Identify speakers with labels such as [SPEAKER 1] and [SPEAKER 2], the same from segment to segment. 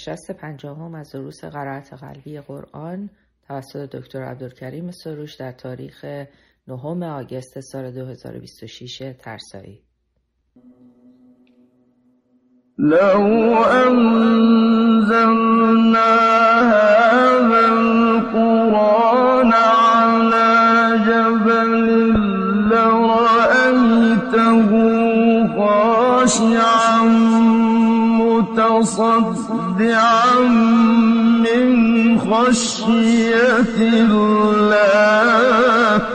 [SPEAKER 1] نشست 50 از دروس قرائت قلبی قرآن توسط دکتر عبدالکریم سروش در تاریخ 9 آگوست سال 2026 ترسایی.
[SPEAKER 2] لو انزلنا هذا القرآن على جبل لرأيته خاشعا متصدعا من خشية الله.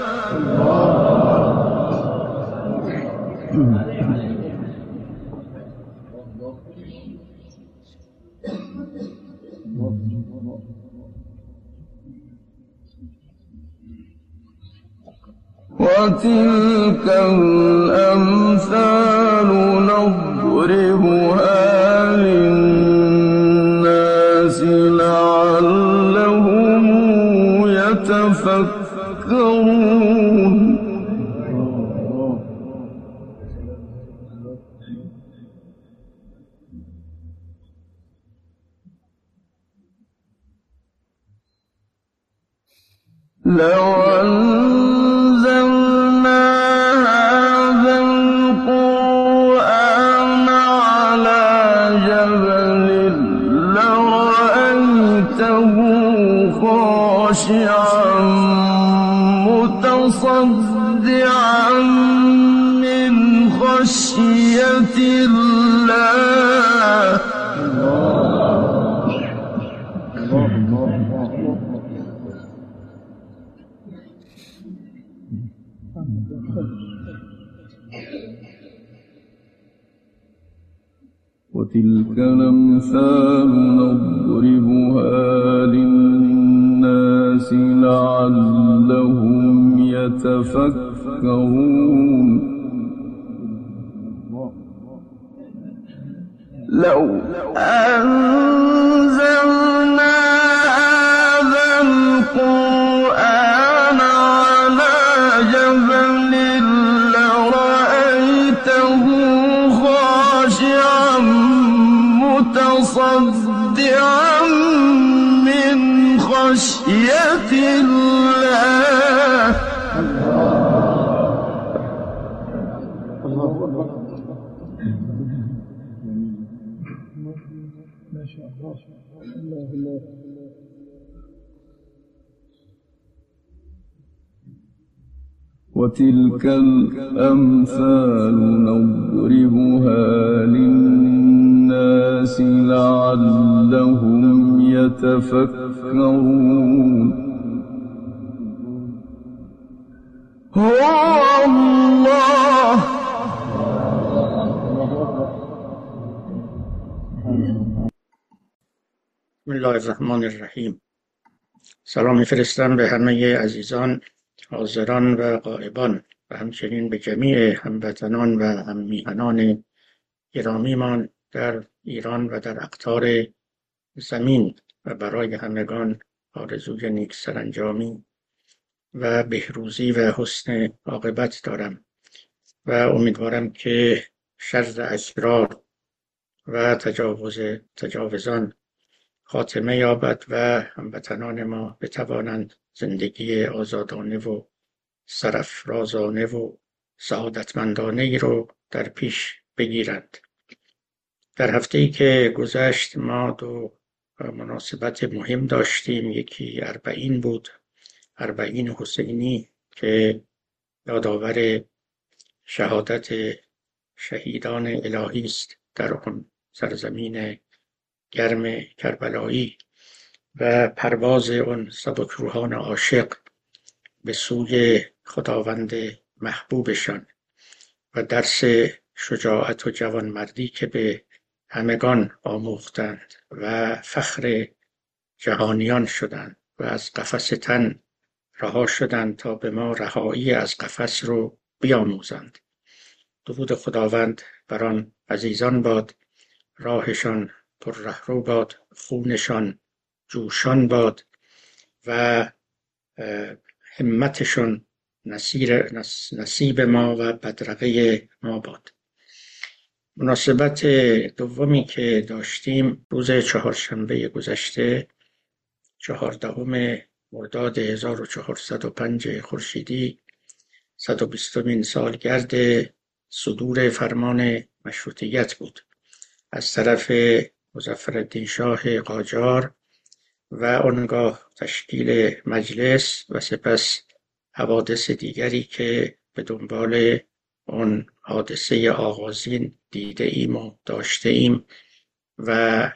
[SPEAKER 2] وتلك الأمثال نضربها للناس لعلهم يتفكرون. لو أنزلنا هذا القرآن على جبل لرأيته خاشعا متصدعا من خشية الله. وتلك الأمثال نضربها للناس لعلهم يتفكرون. لو أنزلنا هذا القرآن على جبل لرأيته خاشعا متصدعا من خشية الله. ما شاء الله. وتلك الأمثال نضربها للناس لعلهم يتفكرون. هو الله.
[SPEAKER 3] بسم الله الرحمن الرحیم. سلام می‌فرستم به همه عزیزان حاضران و غائبان و همچنین به جمیع هموطنان و هممیهنان گرامیمان در ایران و در اقطار زمین و برای همگان آرزوی نیک سرانجامی و بهروزی و حسن عاقبت دارم و امیدوارم که شر اشرار و تجاوزان خاتمه یابد و هموطنان ما بتوانند زندگی آزادانه و سرافرازانه و سعادتمندانه ای رو در پیش بگیرند. در هفته‌ای که گذشت ما دو مناسبت مهم داشتیم. یکی اربعین بود، اربعین حسینی که یادآور شهادت شهیدان الهی است در آن سرزمین گرم کربلایی و پرواز آن سبکروحان عاشق به سوی خداوند محبوبشان و درس شجاعت و جوانمردی که به همگان آموختند و فخر جهانیان شدند و از قفس تن رها شدند تا به ما رهایی از قفس رو بیاموزند. درود خداوند بر آن عزیزان باد، راهشان پر رهرو باد، خونشان جوشان باد و همتشان نصیب ما و بدرقه ما باد. مناسبت دومی که داشتیم روز چهارشنبه گذشته 14 مرداد 1405 خورشیدی 120مین سالگرد صدور فرمان مشروطیت بود از طرف مظفرالدین شاه قاجار و آنگاه تشکیل مجلس و سپس حوادث دیگری که به دنبال آن حادثه آغازین دیده ایم و داشته ایم و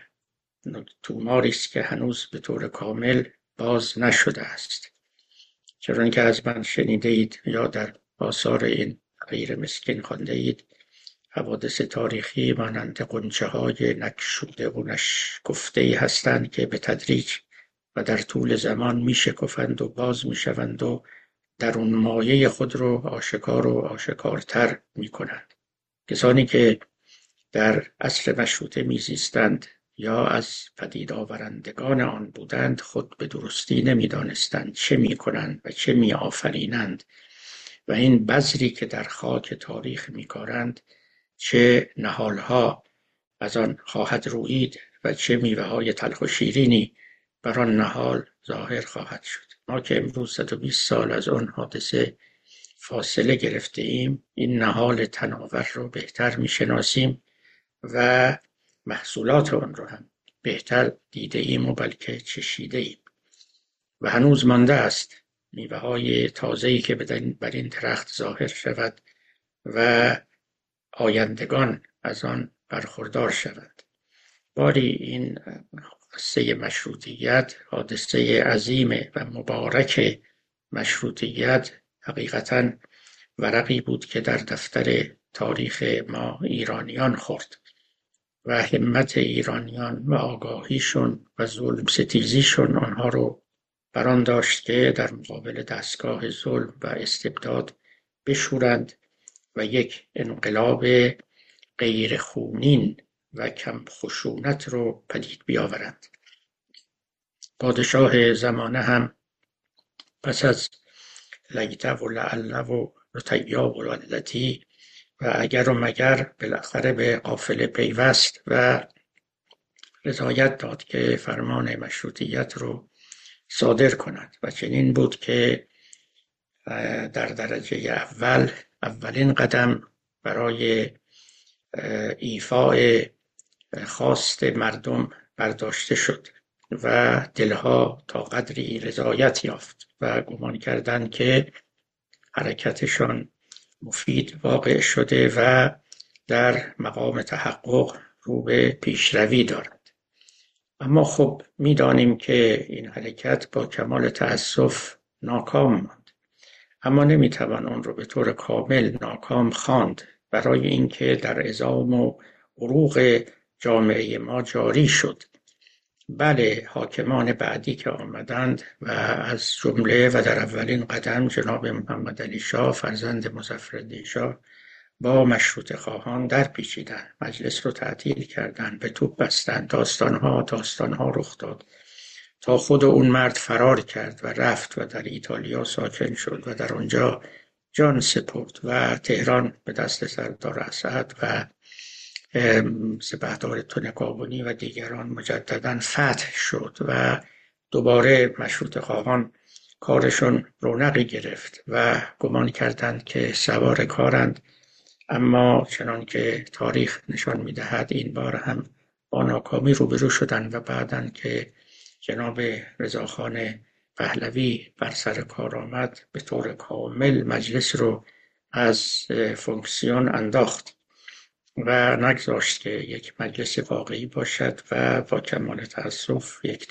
[SPEAKER 3] توماری است که هنوز به طور کامل باز نشده است. چرا که از من شنیده اید یا در آثار این غیر مسکین خوانده اید، حوادث تاریخی مانند غنچه های نگشوده و نشکفته‌ای هستند که به تدریج و در طول زمان می شکفند و باز می شوند و درون مایه خود رو آشکار و آشکارتر می کنند. کسانی که در عصر مشروطه می زیستند یا از پدید آورندگان آن بودند خود به درستی نمی دانستند چه می کنند و چه می آفرینند و این بذری که در خاک تاریخ می کارند چه نهالها از آن خواهد رویید و چه میوه های تلخ و شیرینی بر آن نهال ظاهر خواهد شد. ما که امروز 120 سال از آن حادثه فاصله گرفته ایم، این نهال تناور رو بهتر میشناسیم و محصولات آن رو هم بهتر دیده ایم و بلکه چشیده ایم و هنوز مانده است میوه های تازه‌ای که بر این درخت ظاهر شود و آیندگان از آن برخوردار شوند. باری این قصه مشروطیت، حادثه عظیم و مبارک مشروطیت، حقیقتاً ورقی بود که در دفتر تاریخ ما ایرانیان خورد و همت ایرانیان و آگاهیشون و ظلم ستیزیشون آنها رو بران داشت که در مقابل دستگاه ظلم و استبداد بشورند و یک انقلاب غیر خونین و کم خشونت رو پدید بیاورند. پادشاه زمانه هم پس از لیته و لعله و رتیا و ولدتی و اگر و مگر بالاخره به قافله پیوست و رضایت داد که فرمان مشروطیت رو صادر کند و چنین بود که در درجه اولین قدم برای ایفاء خواست مردم برداشته شد و دلها تا قدری رضایت یافت و گمان کردند که حرکتشان مفید واقع شده و در مقام تحقق رو به پیشروی دارد. اما خب می‌دانیم که این حرکت با کمال تأسف ناکام ماند، اما نمی‌توان آن رو به طور کامل ناکام خواند، برای اینکه در عظام و عروق جامعه ما جاری شد. بله، حاکمان بعدی که آمدند و از جمله و در اولین قدم جناب محمد علی شاه فرزند مظفرالدین شاه با مشروطه خواهان در پیچیدند، مجلس رو تعطیل کردند، به توپ بستند، داستانها رخ داد تا خود اون مرد فرار کرد و رفت و در ایتالیا ساکن شد و در آنجا جان سپرد و تهران به دست سردار اسد و سپهدار تونکابونی و دیگران مجددا فتح شد و دوباره مشروطه خواهان کارشون رونقی گرفت و گمان کردند که سوار کارند، اما چنان که تاریخ نشان می‌دهد این بار هم با ناکامی روبرو شدند و بعداً که جناب رضاخان پهلوی بر سر کار آمد به طور کامل مجلس رو از فونکسیون انداخت و نگذاشت که یک مجلس واقعی باشد و با کمال تأسف یک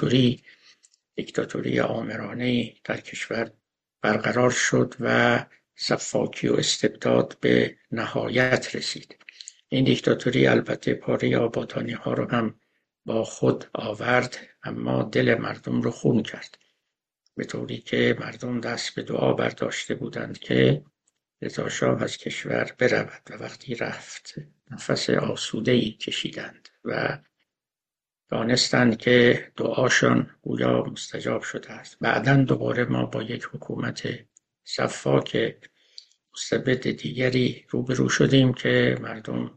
[SPEAKER 3] دیکتاتوری آمرانه در کشور برقرار شد و سفاکی و استبداد به نهایت رسید. این دیکتاتوری البته پاره آبادانی ها رو هم با خود آورد، اما دل مردم رو خون کرد، به طوری که مردم دست به دعا برداشته بودند که رضا شاه از کشور برود و وقتی رفت نفس آسوده‌ای کشیدند و دانستند که دعاشان گویا مستجاب شده است. بعداً دوباره ما با یک حکومت سفاک مستبد دیگری روبرو شدیم که مردم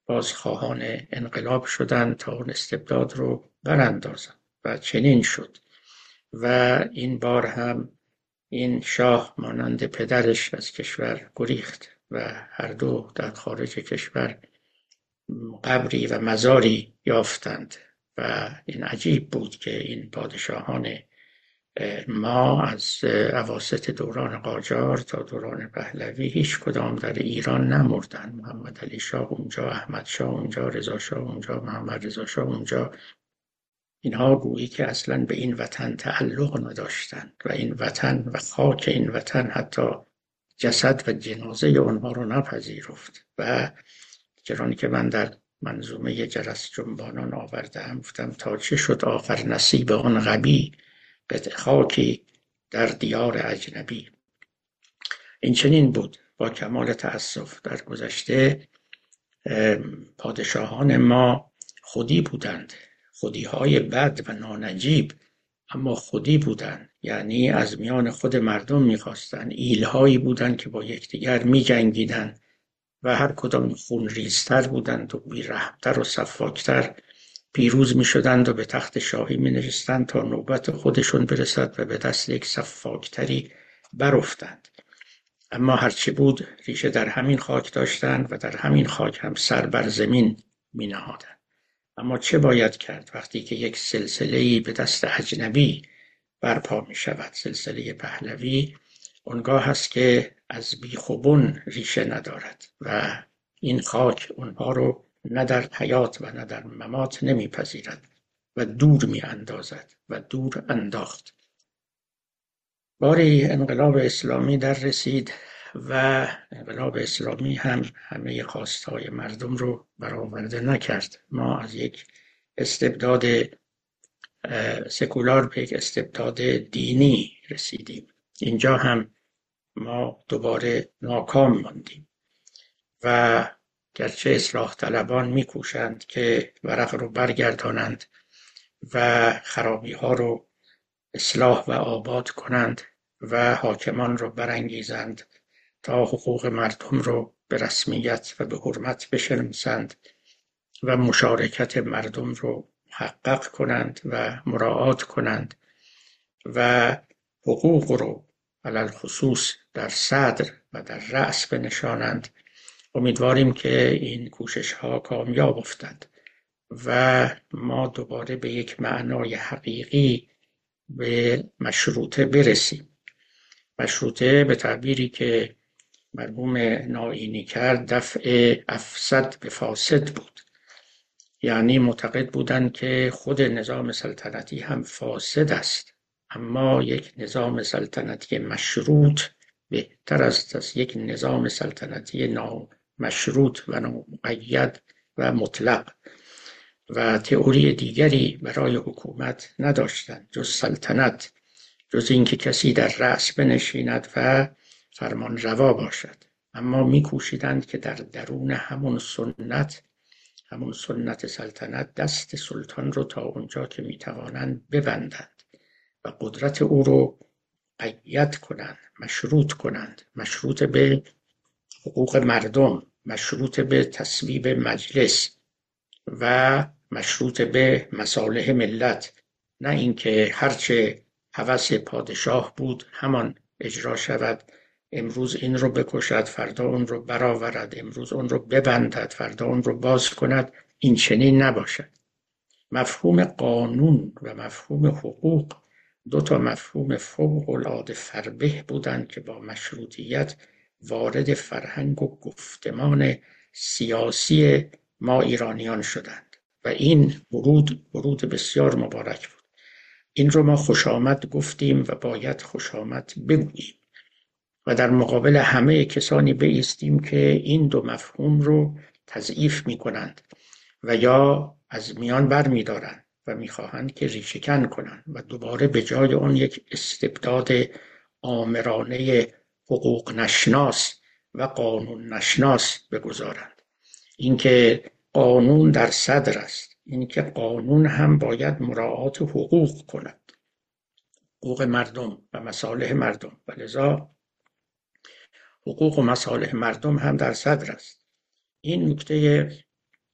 [SPEAKER 3] بازخواهان انقلاب شدند تا اون استبداد رو براندازند و چنین شد. و این بار هم این شاه مانند پدرش از کشور گریخت و هر دو در خارج کشور قبری و مزاری یافتند. و این عجیب بود که این پادشاهان ما از اواسط دوران قاجار تا دوران پهلوی هیچ کدام در ایران نمردند. محمد علی شاه اونجا، احمد شاه اونجا، رضا شاه اونجا، محمد رضا شاه اونجا. اینها گویی که اصلا به این وطن تعلق نداشتند و این وطن و خاک این وطن حتی جسد و جنازه اونها رو نپذیرفت. و چنانکه که من در منظومه جرس جنبانان آوردم، گفتم تا چه شد آخر نصیب آن غبی، قطع خاکی در دیار اجنبی. این چنین بود. با کمال تأسف در گذشته پادشاهان ما خودی بودند، خودی‌های بد و نانجیب، اما خودی بودند، یعنی از میان خود مردم می‌خواستند. ایلهایی بودند که با یکدیگر می‌جنگیدند و هر کدام خونریزتر بودند و بی‌رحم‌تر و سفاکتر پیروز می‌شدند و به تخت شاهی می‌نشستند تا نوبت خودشون برسد و به دست یک سفاکتری برافتند. اما هرچه بود ریشه در همین خاک داشتند و در همین خاک هم سر بر زمین می‌نهادند. اما چه باید کرد وقتی که یک سلسله‌ای به دست اجنبی برپا می‌شود؟ سلسله پهلوی اونگاه هست که از بیخ و بن ریشه ندارد و این خاک اونها رو نه در حیات و نه در ممات نمیپذیرد و دور میاندازد و دور انداخت. باری انقلاب اسلامی در رسید و انقلاب اسلامی هم همه خواستهای مردم رو برآورده نکرد. ما از یک استبداد سکولار به یک استبداد دینی رسیدیم. اینجا هم ما دوباره ناکام ماندیم و گرچه اصلاح طلبان میکوشند که ورق رو برگردانند و خرابی ها رو اصلاح و آباد کنند و حاکمان رو برانگیزند تا حقوق مردم رو به رسمیت و به حرمت بشناسند و مشارکت مردم رو محقق کنند و مراعات کنند و حقوق رو علل خصوص در صدر و در رأس بنشانند. امیدواریم که این کوشش ها کامیاب افتد و ما دوباره به یک معنای حقیقی به مشروطه برسیم. مشروطه به تعبیری که مرحوم نائینی کرد دفع افسد به فاسد بود، یعنی معتقد بودند که خود نظام سلطنتی هم فاسد است، اما یک نظام سلطنتی مشروط بهتر است از یک نظام سلطنتی نامشروط و نامقید و مطلق. و تئوری دیگری برای حکومت نداشتند جز سلطنت، جز اینکه کسی در رأس بنشیند و فرمان روا باشد. اما می‌کوشیدند که در درون همون سنت سلطنت دست سلطان رو تا اونجا که می‌توانند ببندند و قدرت او رو قید کنند، مشروط کنند، مشروط به حقوق مردم، مشروط به تصویب مجلس و مشروط به مصالح ملت، نه اینکه هرچه هوس پادشاه بود همان اجرا شود. امروز این رو بکشد، فردا اون رو برآورد، امروز اون رو ببندد، فردا اون رو باز کند. این چنین نباشد. مفهوم قانون و مفهوم حقوق دو تا مفهوم فوق العاده فربه بودند که با مشروطیت وارد فرهنگ و گفتمان سیاسی ما ایرانیان شدند و این ورود بسیار مبارک بود. این رو ما خوش آمد گفتیم و باید خوش آمد بگوییم و در مقابل همه کسانی بایستیم که این دو مفهوم رو تضعیف می کنند و یا از میان بر می دارند و می خواهند که ریشه‌کن کنند و دوباره به جای اون یک استبداد آمرانه حقوق نشناس و قانون نشناس بگذارند. اینکه قانون در صدر است، اینکه قانون هم باید مراعات حقوق کند، حقوق مردم و مصالح مردم، و لذا حقوق و مصالح مردم هم در صدر است. این نکته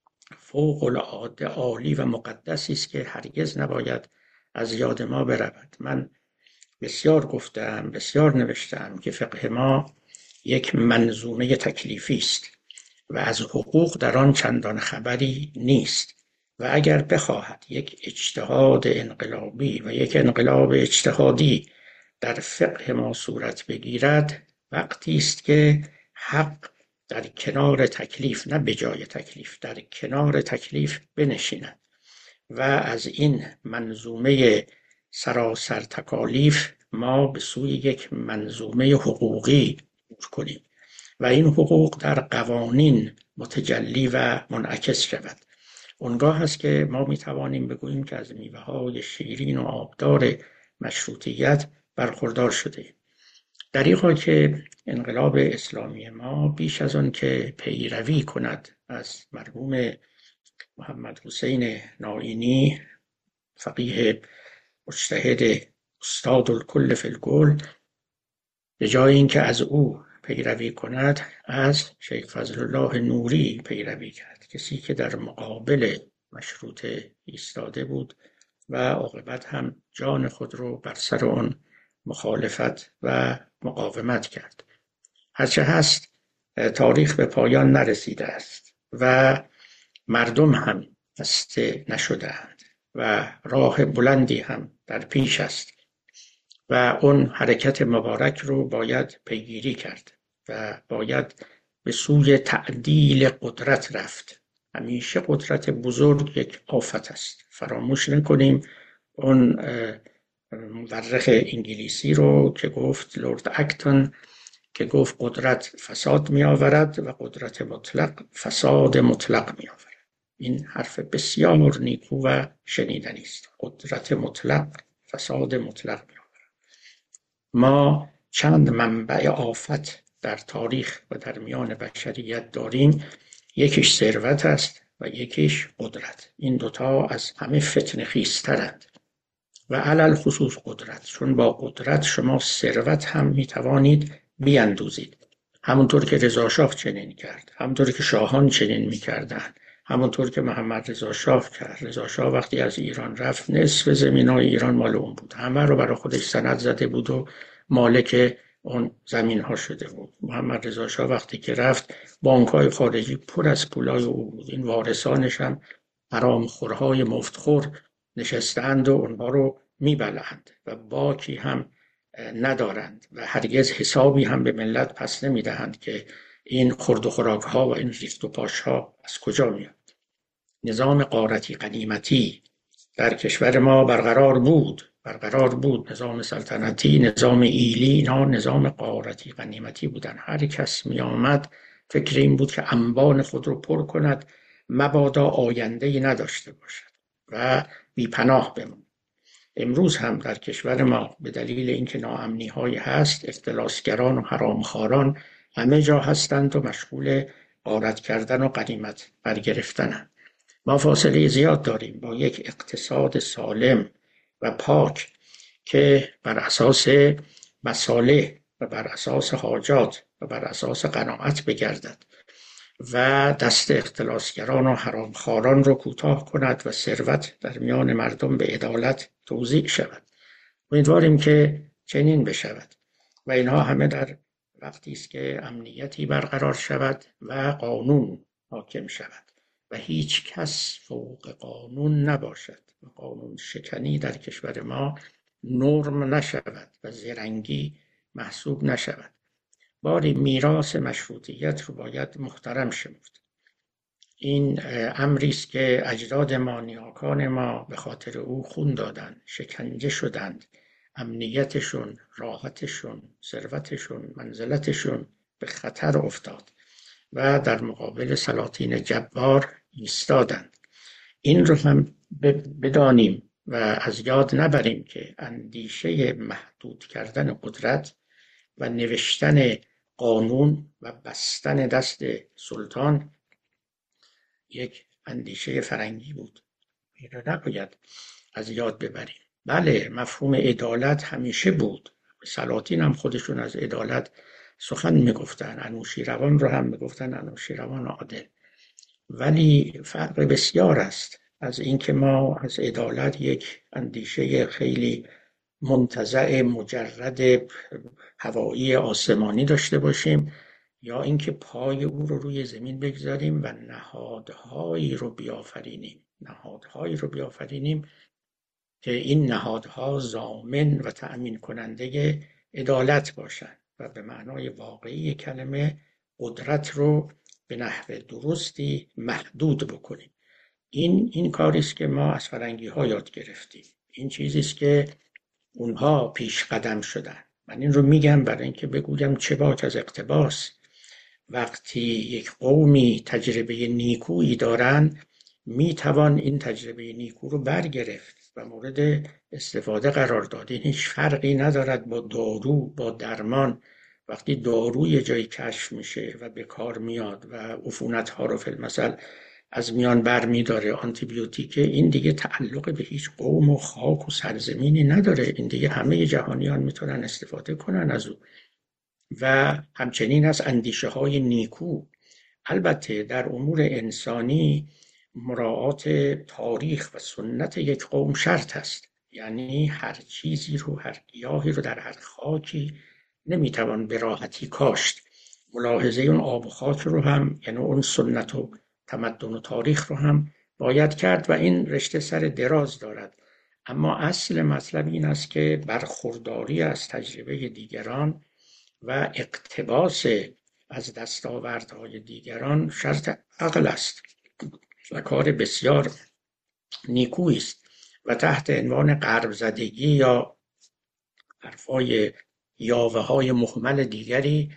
[SPEAKER 3] فوق العاده عالی و مقدسی است که هرگز نباید از یاد ما برود. من بسیار گفتم، بسیار نوشتم که فقه ما یک منظومه تکلیفی است و از حقوق در آن چندان خبری نیست و اگر بخواهد یک اجتهاد انقلابی و یک انقلاب اجتهادی در فقه ما صورت بگیرد، وقتی است که حق در کنار تکلیف، نه به جای تکلیف، در کنار تکلیف بنشیند و از این منظومه سراسر تکالیف ما به سوی یک منظومه حقوقی عبور کنیم و این حقوق در قوانین متجلی و منعکس شود. اونگاه است که ما میتوانیم بگوییم که از میوه‌های شیرین و آبدار مشروطیت برخوردار شده. در این حال که انقلاب اسلامی ما بیش از آن که پیروی کند از مرحوم محمد حسین نائینی، فقیه مجتهد استاد الکل فی الکل، به جای اینکه از او پیروی کند از شیخ فضل الله نوری پیروی کرد، کسی که در مقابل مشروطه ایستاده بود و عاقبت هم جان خود رو بر سر آن مخالفت و مقاومت کرد. هرچه هست تاریخ به پایان نرسیده است و مردم هم خسته نشده‌اند و راه بلندی هم در پیش است و اون حرکت مبارک رو باید پیگیری کرد و باید به سوی تعدیل قدرت رفت. همیشه قدرت بزرگ یک آفت است. فراموش نکنیم اون مورخ انگلیسی رو که گفت، لورد اکتون، که گفت قدرت فساد می آورد و قدرت مطلق فساد مطلق می آورد. این حرف بسیار نیکو و شنیدنی است. قدرت مطلق فساد مطلق می آورد. ما چند منبع آفت در تاریخ و در میان بشریت داریم. یکیش ثروت است و یکیش قدرت. این دوتا از همه فتنه خیزترند و علل خصوص قدرت، چون با قدرت شما ثروت هم میتوانید بیاندوزید، همونطور که رضا شاه چنین کرد، همونطور که شاهان چنین میکردند، همونطور که محمد رضا شاه کرد. رضا شاه وقتی از ایران رفت نصف زمینای ایران مال اون بود، همه رو برای خودش سند زده بود و مالک اون زمین ها شده بود. محمد رضا شاه وقتی که رفت بانک‌های خارجی پر از پولای او بود. این وارثانش هم حرامخورهای مفتخور نشستند و اونها رو میبلند و باکی هم ندارند و هرگز حسابی هم به ملت پس نمیدهند که این خورد و خوراک ها و این ریخت و پاش ها از کجا میاد. نظام غارتی غنیمتی در کشور ما برقرار بود. نظام سلطنتی، نظام ایلی، اینا نظام غارتی غنیمتی بودن. هر کس می آمد فکر این بود که انبان خود رو پر کند، مبادا آینده‌ای نداشته باشد و بی پناه بماند. امروز هم در کشور ما به دلیل اینکه ناامنی های هست، اختلاسگران و حرامخواران همه جا هستند و مشغول غارت کردن و غنیمت برگرفتن. ما فاصله زیاد داریم با یک اقتصاد سالم و پاک که بر اساس مصالح و بر اساس حاجات و بر اساس قناعت بگردد و دست اختلاسگران و حرامخواران رو کوتاه کند و ثروت در میان مردم به عدالت توزیع شود. امیدواریم که چنین بشود و اینها همه در وقتی است که امنیتی برقرار شود و قانون حاکم شود و هیچ کس فوق قانون نباشد و قانون شکنی در کشور ما نرم نشود و زرنگی محسوب نشود. باری میراث مشروطیت رو باید محترم شمرد. این امری است که اجداد ما، نیاکان ما به خاطر او خون دادند، شکنجه شدند، امنیتشون، راحتشون، ثروتشون، منزلتشون به خطر افتاد و در مقابل سلاطین جبار ایستادند. این رو هم بدانیم و از یاد نبریم که اندیشه محدود کردن قدرت و نوشتن قانون و بستن دست سلطان یک اندیشه فرنگی بود. این رو نباید از یاد ببریم. بله، مفهوم عدالت همیشه بود. سلاطین هم خودشون از عدالت سخن میگفتن. انوشیروان رو هم میگفتن انوشیروان عادل. ولی فرق بسیار است از اینکه ما از عدالت یک اندیشه خیلی منتزع مجرد هوایی آسمانی داشته باشیم، یا اینکه پای او رو روی زمین بگذاریم و نهادهایی رو بیافرینیم که این نهادها ضامن و تأمین کننده عدالت باشند و به معنای واقعی کلمه قدرت رو به نحو درستی محدود بکنیم. این کاری است که ما از فرنگی ها یاد گرفتیم. این چیزی است که اونها پیش قدم شدن. من این رو میگم برای اینکه بگویم چه باک از اقتباس. وقتی یک قومی تجربه نیکویی دارن، میتوان این تجربه نیکو رو برگرفت و مورد استفاده قرار داد. این هیچ فرقی ندارد با دارو، با درمان. وقتی دارو یه جایی کشف میشه و به کار میاد و عفونت‌ها رو فی المثل از میان بر میداره، آنتیبیوتیک، این دیگه تعلق به هیچ قوم و خاک و سرزمینی نداره. این دیگه همه جهانیان میتونن استفاده کنن از او. و همچنین از اندیشه های نیکو. البته در امور انسانی مراعات تاریخ و سنت یک قوم شرط است. یعنی هر چیزی رو، هر گیاهی رو در هر خاکی نمیتوان به راحتی کاشت. ملاحظه اون آب و خاک رو هم، یعنی اون سنت و تمدن و تاریخ رو هم باید کرد و این رشته سر دراز دارد. اما اصل مطلب این است که برخورداری از تجربه دیگران و اقتباس از دستاوردهای دیگران شرط عقل است و کار بسیار نیکویی است و تحت عنوان غرب زدگی یا حرفای یاوه‌های مخمل دیگری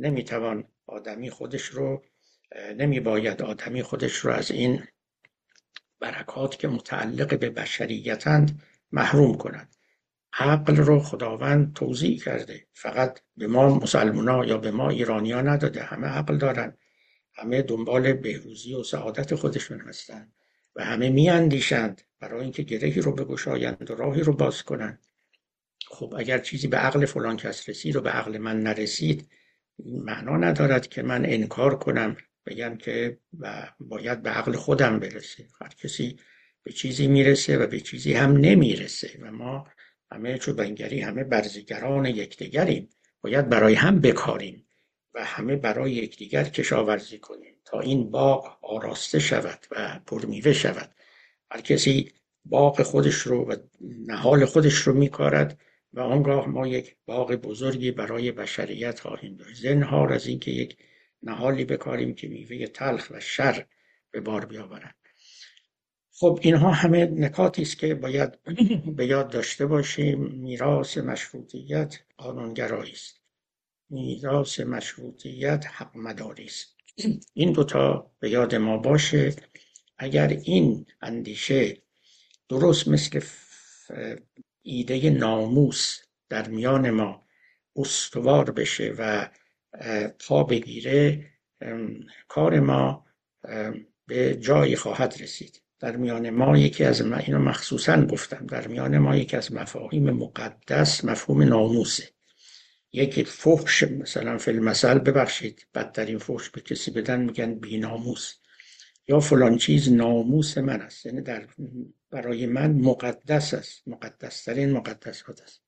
[SPEAKER 3] نمیباید آدمی خودش رو از این برکات که متعلق به بشریتند محروم کند. عقل رو خداوند توزیع کرده، فقط به ما مسلمان‌ها یا به ما ایرانی‌ها نداده. همه عقل دارن، همه دنبال بهروزی و سعادت خودشون هستن و همه میاندیشند برای اینکه گرهی رو بگشایند و راهی رو باز کنند. خب اگر چیزی به عقل فلان کس رسید و به عقل من نرسید، معنا ندارد که من انکار کنم، بگم که باید به عقل خودم برسه. هر کسی به چیزی میرسه و به چیزی هم نمیرسه و ما همه چوبنگری، همه برزیگران یکدیگریم. باید برای هم بکاریم و همه برای یکدیگر کشاورزی کنیم تا این باغ آراسته شود و پرمیوه شود. هر کسی باغ خودش رو و نهال خودش رو میکارد و آنگاه ما یک باغ بزرگی برای بشریت خواهیم داشت. زنهار از این که یک نهالی بکاریم که میوه تلخ و شر به بار بیاورد. خب اینها همه نکاتی است که باید به یاد داشته باشیم. میراث مشروطیت قانونگرایی است، میراث مشروطیت حق مداری است. این دوتا به یاد ما باشه. اگر این اندیشه درست مثل ایده ناموس در میان ما استوار بشه و پا بگیره، کار ما به جایی خواهد رسید. در میان ما یکی از اینو مخصوصا گفتم، در میان ما یکی از مفاهیم مقدس مفهوم ناموسه. یکی فحش مثلا فی المثل، ببخشید بدترین فحش به کسی بدن میگن بی ناموس یا فلان چیز ناموس من است، یعنی برای من مقدس است، مقدسترین مقدسات است.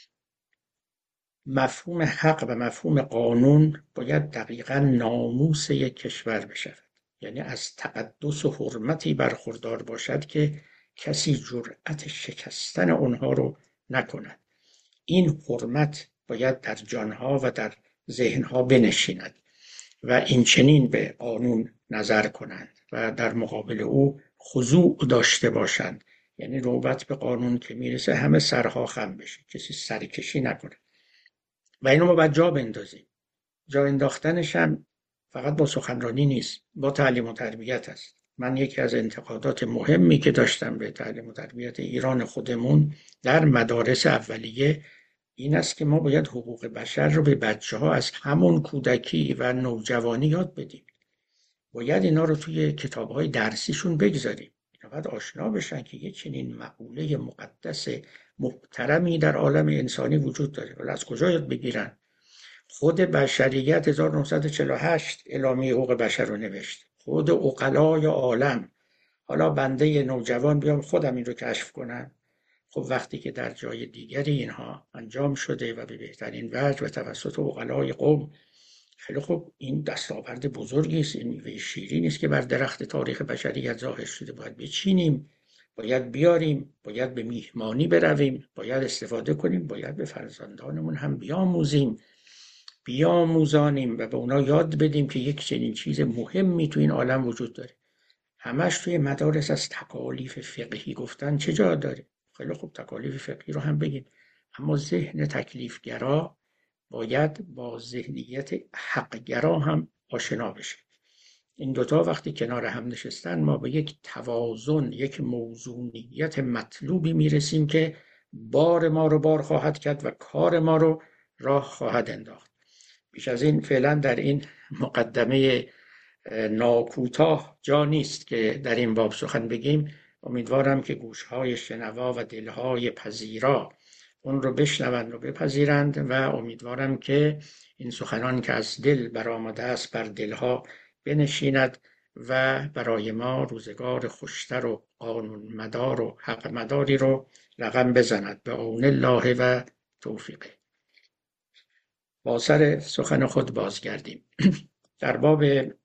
[SPEAKER 3] مفهوم حق و مفهوم قانون باید دقیقاً ناموس یک کشور بشود، یعنی از تقدس و حرمتی برخوردار باشد که کسی جرأت شکستن اونها رو نکند. این حرمت باید در جانها و در ذهنها بنشیند و این چنین به قانون نظر کنند و در مقابل او خضوع داشته باشند. یعنی نوبت به قانون که میرسه همه سرها خم بشه، کسی سرکشی نکنه و اینو ما باید جا بندازیم. جا انداختنش هم فقط با سخنرانی نیست، با تعلیم و تربیت است. من یکی از انتقادات مهمی که داشتم به تعلیم و تربیت ایران خودمون در مدارس اولیه این است که ما باید حقوق بشر رو به بچه‌ها از همون کودکی و نوجوانی یاد بدیم. باید اینا رو توی کتاب‌های درسیشون بگذاریم. اینا باید آشنا بشن که یک چنین مقوله مقدس محترمی در عالم انسانی وجود داره. ولی از کجا یاد بگیرن؟ خود بشریت 1948 اعلامیه حقوق بشر رو نوشت. خود عقلای عالم. حالا بنده نوجوان بیام خودم این رو کشف کنم؟ خب وقتی که در جای دیگری اینها انجام شده و به بهترین وجه و توسط عقلای قوم، خیلی خوب، این دستاورد بزرگی است، این میوه شیرینی است که بر درخت تاریخ بشریت ظاهر شده. باید بچینیم، باید بیاریم، باید به میهمانی برویم، باید استفاده کنیم، باید به فرزندانمون هم بیاموزانیم و به اونا یاد بدیم که یک چنین چیز مهمی تو این عالم وجود داره. همش توی مدارس از تکالیف فقهی گفتن چه جا داره؟ خیلی خوب، تکالیف فقهی رو هم بگیم، اما ذهن تکلیفگرا باید با ذهنیت حقگرا هم آشنا بشه. این دوتا وقتی کنار هم نشستن، ما به یک توازن، یک موزونیت مطلوبی میرسیم که بار ما رو بار خواهد کرد و کار ما رو راه خواهد انداخت. بیش از این فعلا در این مقدمه ناکوتاه جا نیست که در این باب سخن بگیم. امیدوارم که گوشهای شنوا و دلهای پذیرا اون رو بشنوند و بپذیرند و امیدوارم که این سخنان که از دل برآمده است بر دلها بنشیند و برای ما روزگار خوشتر و قانون مدار و حق مداری رو رقم بزند. به عون الله و توفیقه. با سر سخن خود بازگردیم. در باب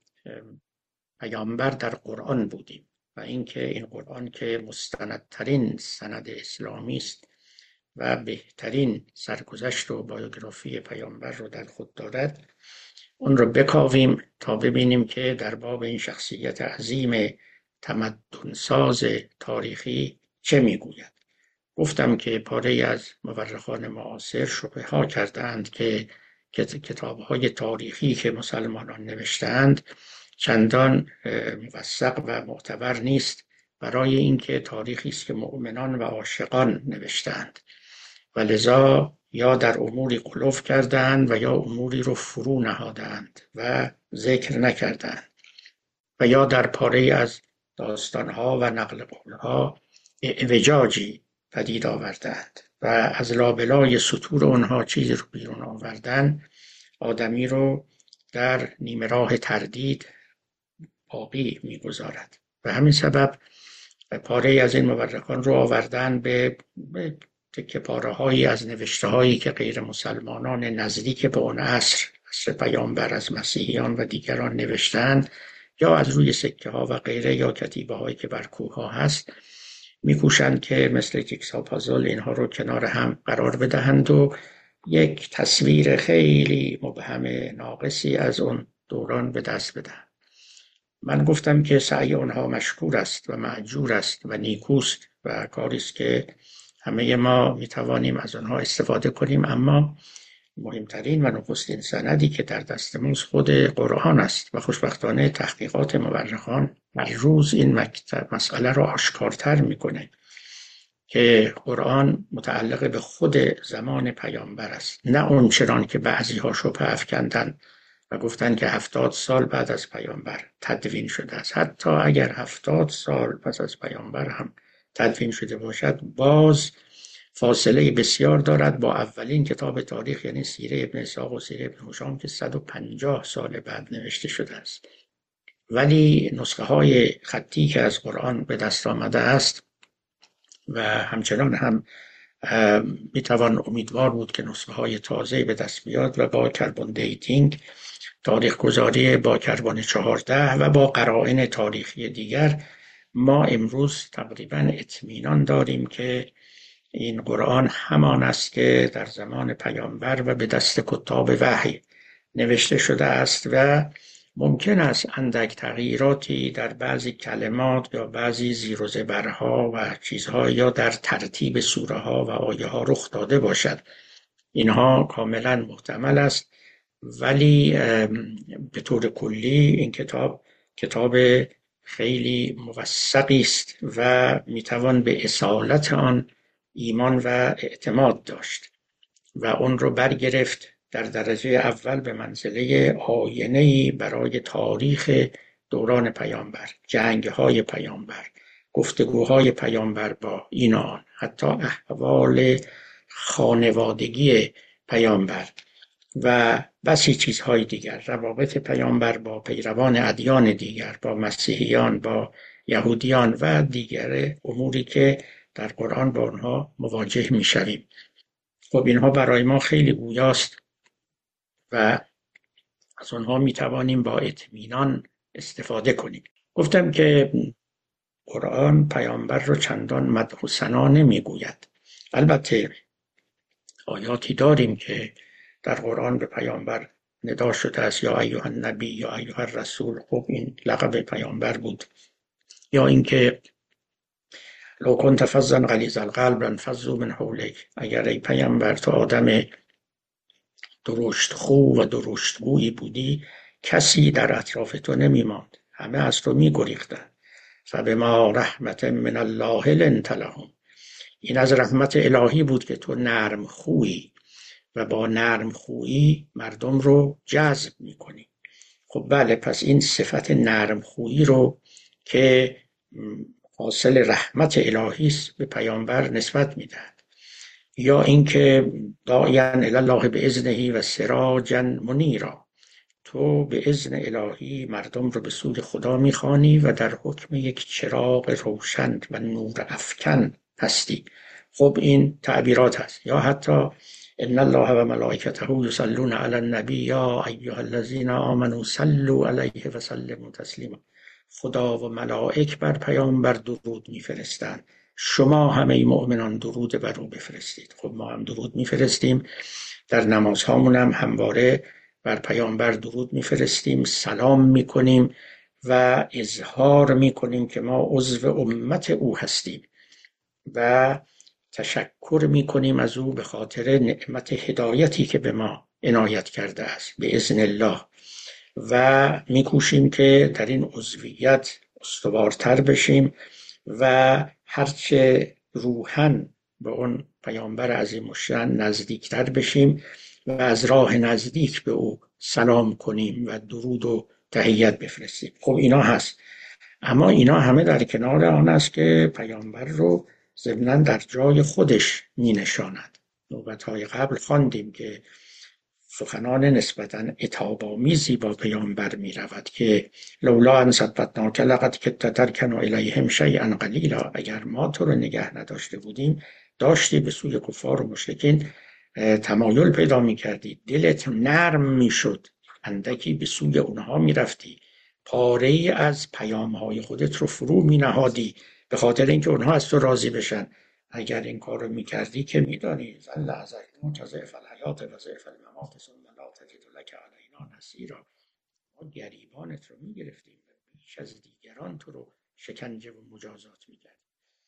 [SPEAKER 3] پیامبر در قرآن بودیم و اینکه این قرآن که مستندترین سند اسلامی است و بهترین سرگذشت و بایوگرافی پیامبر رو در خود دارد، اون رو بکاویم تا ببینیم که در باب این شخصیت عظیم تمدنساز تاریخی چه میگوید. گفتم که پاره از مورخان معاصر شبهه ها کردند که کتاب‌های تاریخی که مسلمانان نوشتند چندان موثق و معتبر نیست، برای اینکه تاریخی است که مؤمنان و عاشقان نوشتند و لذا یا در اموری غلو کردند و یا اموری رو فرو نهادند و ذکر نکردند و یا در پاره از داستانها و نقل قولها اعوجاجی پدید آوردند و از لابلای سطور اونها چیزی رو بیرون آوردن آدمی رو در نیمه راه تردید باقی میگذارد. و همین سبب پاره از این مورخان رو آوردن به تکه پاره هایی از نوشته هایی که غیر مسلمانان نزدیک به اون عصر پیامبر از مسیحیان و دیگران نوشتند، یا از روی سکه ها و غیره، یا کتیبه هایی که بر کوه ها هست، میکوشند که مثل جیکسا پازل اینها رو کنار هم قرار بدهند و یک تصویر خیلی مبهم ناقصی از اون دوران به دست بدهند. من گفتم که سعی اونها مشکور است و مأجور است و نیکوست و کاری است که همه ما میتوانیم از آنها استفاده کنیم، اما مهمترین و نخستین سندی که در دستمون خود قرآن است و خوشبختانه تحقیقات مورخان هر روز این مسئله را آشکارتر میکنه که قرآن متعلق به خود زمان پیامبر است، نه اون چنان که بعضی ها شبهه افکندن و گفتن که 70 سال بعد از پیامبر تدوین شده است. حتی اگر 70 سال پس از پیامبر هم تدوین شده باشد، باز فاصله بسیار دارد با اولین کتاب تاریخ، یعنی سیره ابن اسحاق و سیره ابن هشام که 150 سال بعد نوشته شده است. ولی نسخه های خطی که از قرآن به دست آمده است و همچنان هم میتوان امیدوار بود که نسخه های تازه به دست بیاد و با کربن دیتینگ، تاریخ گذاری با کربن 14 و با قرائن تاریخی دیگر، ما امروز تقریبا اطمینان داریم که این قرآن همان است که در زمان پیامبر و به دست کتاب وحی نوشته شده است و ممکن است اندک تغییراتی در بعضی کلمات یا بعضی زیر و زبرها و چیزها یا در ترتیب سوره ها و آیه ها رخ داده باشد. اینها کاملا محتمل است، ولی به طور کلی این کتاب خیلی موثقی است و میتوان به اصالت آن ایمان و اعتماد داشت و اون رو برگرفت در درجه اول به منزله آینه‌ای برای تاریخ دوران پیامبر، جنگ‌های پیامبر، گفتگوهای پیامبر با این آن، حتی احوال خانوادگی پیامبر و بسی چیزهای دیگر، روابط پیامبر با پیروان ادیان دیگر، با مسیحیان، با یهودیان و دیگر اموری که در قرآن با آنها مواجه میشویم. خب اینها برای ما خیلی گویاست و از آنها میتوانیم با اطمینان استفاده کنیم. گفتم که قرآن پیامبر رو چندان مدح و ثنا نمیگوید. البته آیاتی داریم که در قرآن به پیامبر ندا شده است، یا ایها النبی یا ایها الرسول. خب این لقب پیامبر بود. یا اینکه لو کنت فظا غلیظ القلب لانفضوا من حولک، اگر ای پیامبر تو آدم درشت خو و درشتگویی بودی، کسی در اطراف تو نمیماند، همه از تو میگریختند. فبما رحمت من الله لنت لهم، این از رحمت الهی بود که تو نرم خویی و با نرم خویی مردم رو جذب میکنی. خب بله، پس این صفت نرم خویی رو که حاصل رحمت الهی است به پیامبر نسبت میدهد. یا اینکه داعیا الی الله باذنه و سراجا منیرا، تو به اذن الهی مردم رو به سوی خدا میخوانی و در حکم یک چراغ روشن و نور افکن هستی. خب این تعبیرات هست. یا حتی ان الله و ملائکته یصلون علی النبی یا ایها الذین آمنوا صلوا علیه و سلموا تسلیما، خدا و ملائک بر پیامبر درود میفرستند، شما همه مؤمنان درود بر او بفرستید. خب ما هم درود میفرستیم، در نمازهامون هم همواره بر پیامبر درود میفرستیم، سلام میکنیم و اظهار میکنیم که ما عضو امت او هستیم و تشکر میکنیم از او به خاطر نعمت هدایتی که به ما عنایت کرده است به اذن الله، و میکوشیم که در این عضویت استوارتر بشیم و هرچه روحاً به اون پیامبر عظیم الشأن نزدیکتر بشیم و از راه نزدیک به او سلام کنیم و درود و تحیت بفرستیم. خب اینا هست، اما اینا همه در کنار آن است که پیامبر رو ضمناً در جای خودش می نشاند. نوبت‌های قبل خواندیم که سخنان نسبتاً عتاب‌آمیزی با پیامبر می رود که لولا ان ثبتناک لقد کدت ترکن الیهم شیئا قلیلا، اگر ما تو رو نگه نداشته بودیم داشتی به سوی کفار و مشرکین تمایل پیدا می کردی، دلت نرم می شد، اندکی به سوی اونها می رفتی، پاره ای از پیامهای خودت رو فرو می نهادی به خاطر اینکه اونها از تو راضی بشن. اگر این کار رو می کردی که می دانی زل ازیکم ضعف الحیات و ضعف الممات ثم لا تجد لک علینا نصیرا، ما گریبانت رو می گرفتیم و بیش از دیگران تو رو شکنجه و مجازات می کردیم.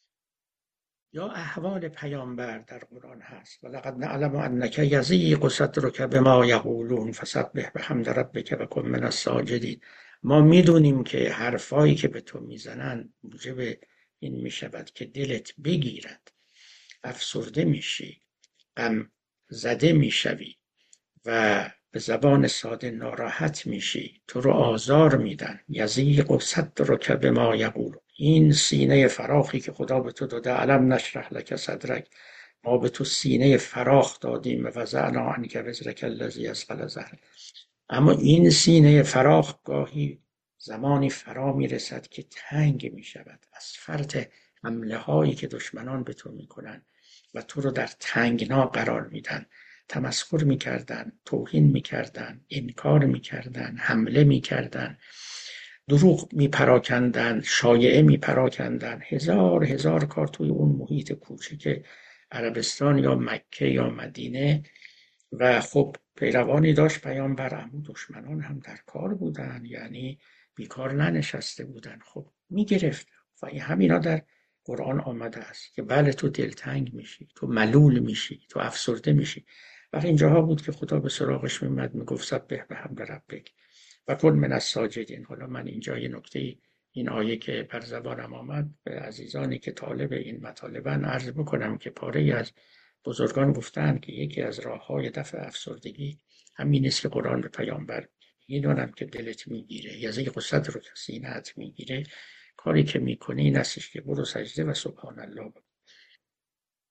[SPEAKER 3] یا احوال پیامبر در قرآن هست، ولقد نعلم انک یضیق صدرک بما یقولون فسبح بحمد ربک و کن من الساجدین. ما میدونیم که حرفایی که به تو میزنن موجب این میشود که دلت بگیرد، افسرده میشی، غم زده میشوی و به زبان ساده ناراحت میشی، تو رو آزار میدن. یضیق صدرک بما یقولون، این سینه فراخی که خدا به تو داده، علم نشرح لک صدرک، ما به تو سینه فراخ دادیم و وضعنا عنک وزرک الذی اثقل ظهرک، اما این سینه فراخ گاهی زمانی فرا میرسد که تنگ میشود از فرط حمله هایی که دشمنان به تو میکنن و تو رو در تنگنا قرار میدن. تمسخر میکردن، توهین میکردن، انکار میکردن، حمله میکردن، دروغ میپراکندن، شایعه میپراکندن، هزار کار توی اون محیط کوچیک عربستان یا مکه یا مدینه. و خب پیروانی داشت پیامبر، اما دشمنان هم در کار بودن، یعنی بیکار ننشسته بودن. خب میگرفت و همینا در قرآن آمده است که بله تو دلتنگ میشی، تو ملول میشی، تو افسرده میشی. و اینجاها بود که خدا به سراغش میمد میگفت سبح بحمد ربک و کن من الساجدین. حالا من اینجا یه نکته، این آیه که بر زبانم آمد، به عزیزانی که طالب این مطالبن عرض بکنم که پاره‌ای از بزرگان گفتند که یکی از راه‌های دفع افسردگی همین است که قرآن به پیامبر میدونم که دلت میگیره، یضیق صدرک سینه‌ات میگیره، کاری که میکنی این استش که برو سجده و سبحان الله.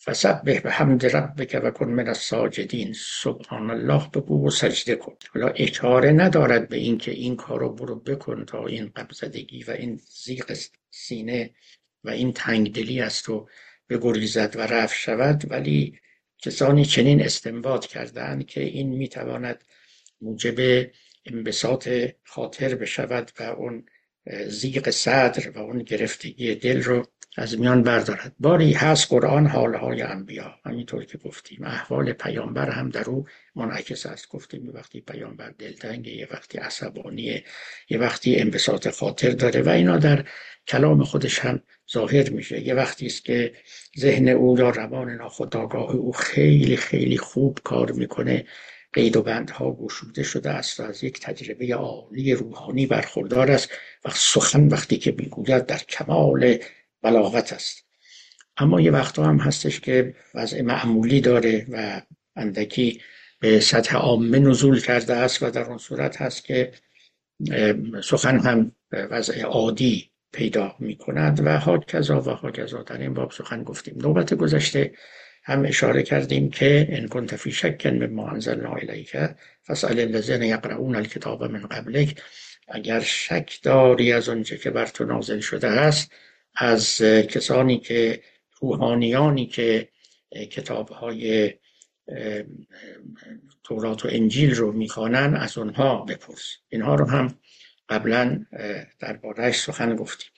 [SPEAKER 3] فسبح بحمد ربک و کن من الساجدین، سبحان الله بگو و سجده کن. حالا اشاره ندارد به این که این کارو برو بکن تا این غمزدگی و این ضیق سینه و این تنگدلی از تو بگریزد و رفع شود، ولی کسانی چنین استنباط کردند که این میتواند موجب انبساط خاطر بشود و اون ضیق صدر و اون گرفتگی دل رو از میان بردارد. باری هست قرآن حالهای انبیا، همینطور که گفتیم احوال پیامبر هم در او منعکس است. گفتیم یه وقتی پیامبر دلتنگه، یه وقتی عصبانیه، یه وقتی انبساط خاطر داره و اینا در کلام خودش هم ظاهر میشه. یه وقتی است که ذهن او یا روان ناخودآگاه او خیلی خیلی خوب کار میکنه، قید و بندها گشوده شده است و از یک تجربه عالی روحانی برخوردار است و سخن وقتی که میگوید در کمال بلاغت است. اما یه وقتا هم هستش که وضع معمولی داره و اندکی به سطح عامه نزول کرده است و در اون صورت هست که سخن هم وضع عادی پیدا می کند و هاکذا در این باب سخن گفتیم. نوبت گذشته هم اشاره کردیم که ان کنت فی شک مما انزلنا الیک فاسأل الذین یقرؤون الکتاب من قبلک، اگر شک داری از آنچه که بر تو نازل شده است، از کسانی که روحانیانی که کتاب‌های تورات و انجیل رو میخوانن از اونها بپرس. اینها رو هم قبلا درباره‌اش سخن گفتیم.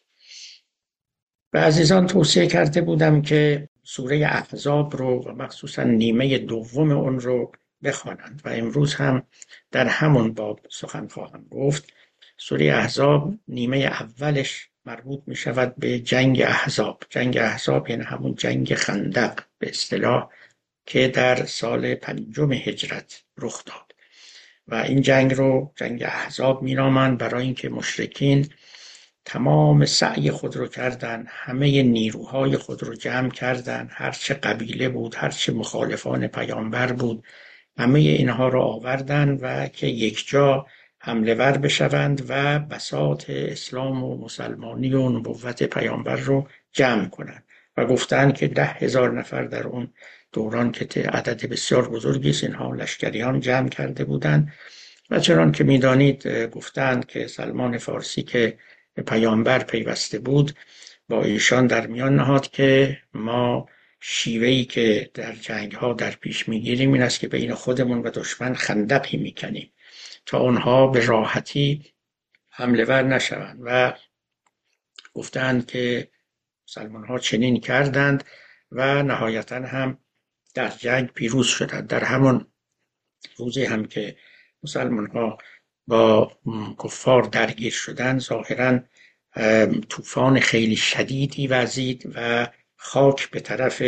[SPEAKER 3] به عزیزان توصیه کرده بودم که سوره احزاب رو و مخصوصا نیمه دوم اون رو بخوانند و امروز هم در همون باب سخن خواهم گفت. سوره احزاب نیمه اولش مربوط می شود به جنگ احزاب. جنگ احزاب یعنی همون جنگ خندق به اصطلاح که در سال 5 هجرت رخ داد و این جنگ رو جنگ احزاب می نامند برای اینکه مشرکین تمام سعی خود رو کردن، همه نیروهای خود رو جمع کردن، هرچه قبیله بود، هرچه مخالفان پیامبر بود، همه اینها رو آوردن و که یک جا حمله ور بشوند و بساط اسلام و مسلمانی و نبوت پیامبر رو جمع کنند و گفتند که 10,000 نفر در اون دوران که عدد بسیار بزرگی است اینها لشکریان جمع کرده بودند و چنان که میدانید گفتند که سلمان فارسی که پیامبر پیوسته بود با ایشان در میان نهاد که ما شیوهی که در جنگ ها در پیش میگیریم این است که بین خودمون و دشمن خندقی میکنیم تا اونها به راحتی حمله ور نشوند و گفتند که مسلمان ها چنین کردند و نهایتا هم در جنگ پیروز شدند. در همون روزی هم که مسلمان ها با کفار درگیر شدند ظاهراً طوفان خیلی شدیدی وزید و خاک به طرف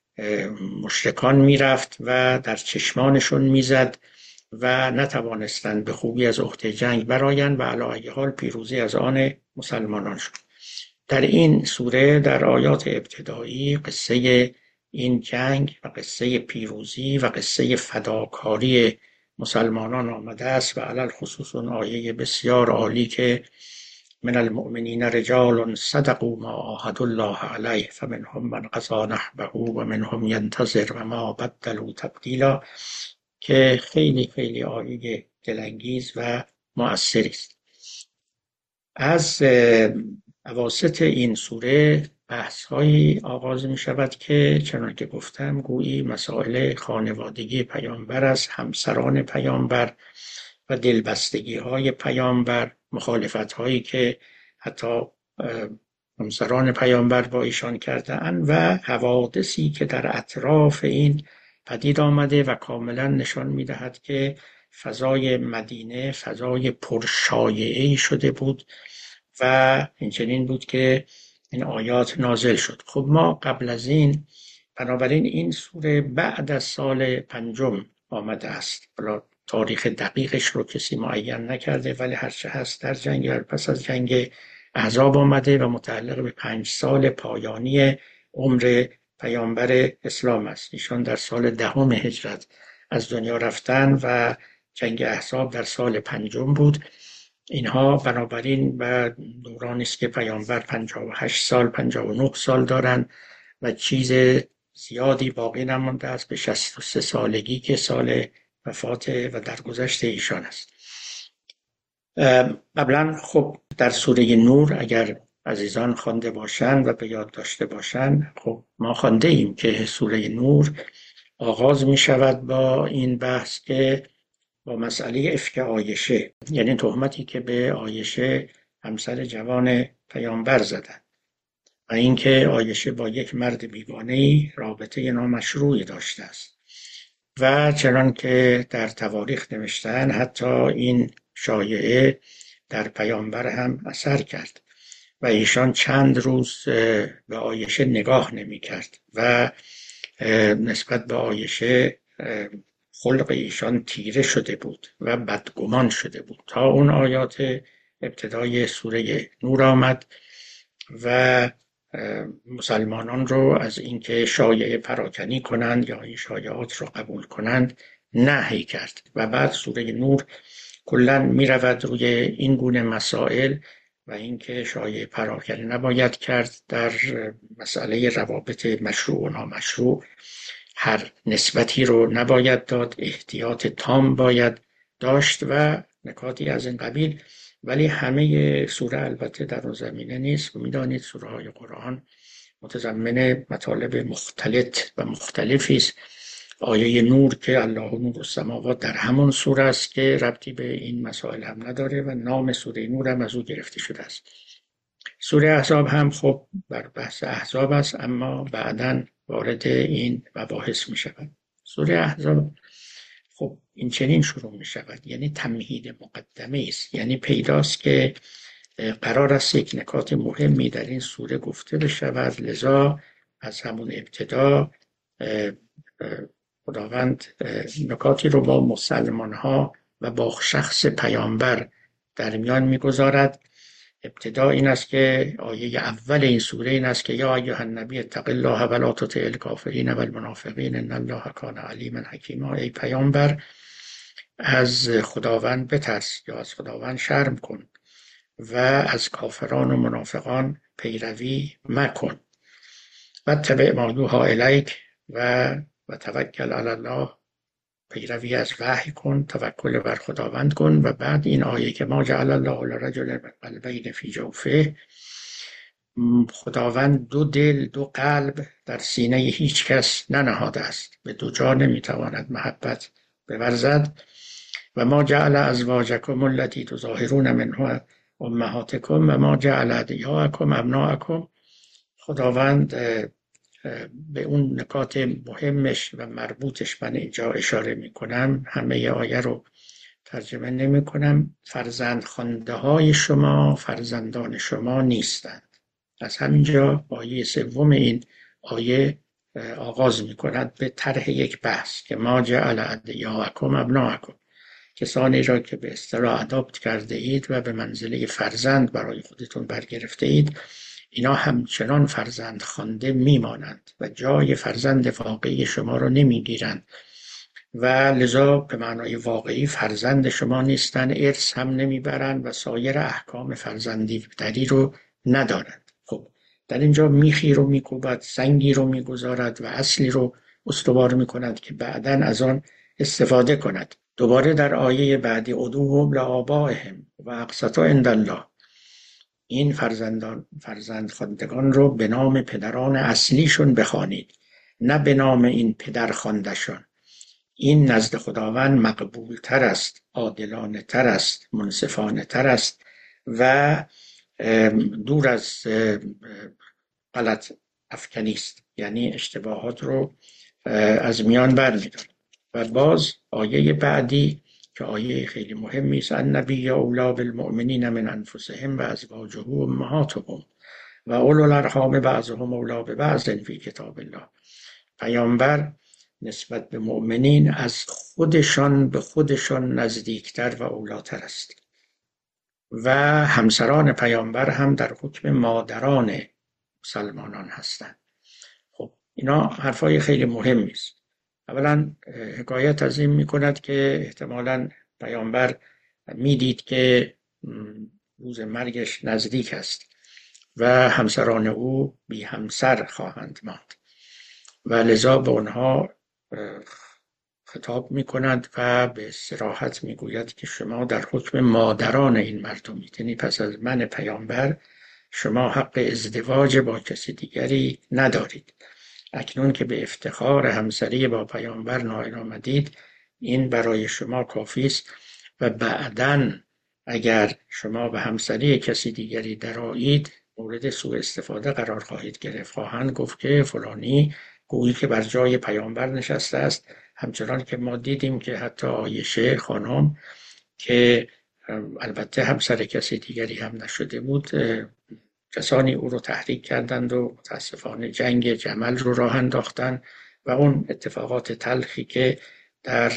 [SPEAKER 3] مشرکان میرفت و در چشمانشون میزد و نتوانستند به خوبی از عهده جنگ برآیند و علی ای حال پیروزی از آن مسلمانان شد. در این سوره در آیات ابتدایی قصه این جنگ و قصه پیروزی و قصه فداکاری مسلمانان آمده است و علی خصوص اون آیه بسیار عالی که من المؤمنین رجال صدقوا ما عاهدوا الله علیه فمنهم من قضی نحبه و منهم ینتظر و ما بدلوا تبدیلا، که خیلی خیلی آیه دلانگیز و مؤثری است. از اواسط این سوره بحث‌هایی آغاز می شود که چنان که گفتم گویی مسائل خانوادگی پیامبر است، همسران پیامبر و دلبستگی‌های پیامبر، مخالفت‌هایی که حتی همسران پیامبر با ایشان کرده‌اند و حوادثی که در اطراف این پدید آمده و کاملا نشان می‌دهد که فضای مدینه فضای پرشایعه‌ای شده بود و اینچنین بود که این آیات نازل شد. خب ما قبل از این بنابراین این سوره بعد از سال 5 آمده است. حالا تاریخ دقیقش رو کسی معین نکرده ولی هرچه هست در جنگ پس از جنگ احزاب آمده و متعلق به 5 سال پایانی عمر پیامبر اسلام است. ایشان در سال 10 هجرت از دنیا رفتن و جنگ احزاب در سال 5 بود. اینها بنابراین و دورانی است که پیامبر 58 سال 59 سال دارند و چیز زیادی باقی نمانده است به 63 سالگی که سال وفات و درگذشت ایشان است. قبلا خب در سوره نور اگر عزیزان خوانده باشند و به یاد داشته باشند، خب ما خوانده ایم که سوره نور آغاز می شود با این بحث که با مسئله افک عایشه، یعنی تهمتی که به عایشه همسر جوان پیامبر زدند و اینکه عایشه با یک مرد بیگانه‌ای رابطه نامشروعی داشته است و چنان که در تواریخ نوشتن حتی این شایعه در پیامبر هم اثر کرد و ایشان چند روز به عایشه نگاه نمی کرد و نسبت به عایشه خلق ایشان تیره شده بود و بدگمان شده بود تا اون آیات ابتدای سوره نور آمد و مسلمانان رو از اینکه شایعه پراکنی کنند یا این شایعات رو قبول کنند نهی کرد و بعد سوره نور کلاً می رود روی این گونه مسائل و اینکه شایعه پراکنی نباید کرد در مسئله روابط مشروع و نامشروع، هر نسبتی رو نباید داد، احتیاط تام باید داشت و نکاتی از این قبیل. ولی همه سوره البته در اون زمینه نیست و میدانید سوره های قرآن متضمن مطالب مختلط و مختلفی است. آیه نور که الله نور السماوات در همون سوره است که ربطی به این مسائل هم نداره و نام سوره نور هم از او گرفته شده است. سوره احزاب هم خب بر بحث احزاب است اما بعداً وارد این مباحث می شود. سوره احزاب خب این چنین شروع می شود، یعنی تمهید مقدمه است، یعنی پیداست که قرار است یک نکات مهمی در این سوره گفته بشود، لذا از همون ابتدا خداوند نکاتی رو با مسلمان ها و با شخص پیامبر در میان میگذارد. ابتدا این است که آیه اول این سوره این است که یا ایها النبی اتق الله و لا تطع الکافرین و المنافقین ان الله کان علیما حکیما. ای پیامبر از خداوند بترس یا از خداوند شرم کن و از کافران و منافقان پیروی مکن. و اتبع ما یوحی الیک و توکل علی الله، پیروی از وحی کن، توکل بر خداوند کن. و بعد این آیه که ما جعل الله لرجل قلبین فی جوفه، خداوند دو دل دو قلب در سینه هیچ کس ننهاده است، به دو جا نمیتواند محبت بورزد. و ما جعل ازواجکم التی تظاهرون منها امهاتکم و ما جعل ادعیاءکم ابناءکم. خداوند به اون نکات مهمش و مربوطش من اینجا اشاره میکنم، همه آیه رو ترجمه نمی کنم. فرزند خوانده های شما فرزندان شما نیستند. از همینجا آیه سوم این آیه آغاز می کند به طرح یک بحث که ما جعل ادعیاءکم ابناءکم، کسانی را که به اصطلاح اداپت کرده اید و به منزله فرزند برای خودتون برگرفته اید، اینا همچنان فرزند خوانده میمانند و جای فرزند واقعی شما رو نمیگیرند و لذا به معنای واقعی فرزند شما نیستن، ارث هم نمیبرند و سایر احکام فرزندی رو ندارند. خب در اینجا میخی رو میکوبد، سنگی رو میگذارد و اصلی رو استوار میکند که بعداً از آن استفاده کند. دوباره در آیه بعدی ادعوهم لآبائهم و اقسطوا عند الله، این فرزند خواندگان رو به نام پدران اصلیشون بخوانید، نه به نام این پدر خواندشان. این نزد خداوند مقبول تر است، عادلانه تر است، منصفانه تر است و دور از غلط افکنی است، یعنی اشتباهات رو از میان برمی‌دارد. و باز آیه بعدی که آیه خیلی مهمی است، النبی اولی بالمؤمنین من انفسهم و ازواجه امهاتهم و اولو الارحام بعضهم اولی ببعض فی کتاب الله. پیامبر نسبت به مؤمنین از خودشان به خودشان نزدیکتر و اولاتر است و همسران پیامبر هم در حکم مادران مسلمانان هستند. خب اینا حرفای خیلی مهمی است. اولا حکایت از این میکند که احتمالاً پیامبر میدید که روز مرگش نزدیک است و همسران او بی همسر خواهند ماند و لذا به اونها خطاب می‌کند و به صراحت می‌گوید که شما در حکم مادران این مردمید، یعنی پس از من پیامبر شما حق ازدواج با کسی دیگری ندارید. اکنون که به افتخار همسری با پیامبر نائل آمدید، این برای شما کافی است و بعداً اگر شما به همسری کسی دیگری درآیید مورد سوء استفاده قرار خواهید گرفت. خواهند گفت که فلانی گویی که بر جای پیامبر نشسته است، همچنان که ما دیدیم که حتی عایشه خانم که البته همسر کسی دیگری هم نشده بود، کسانی او رو تحریک کردند و متاسفانه جنگ جمل رو راه انداختند و اون اتفاقات تلخی که در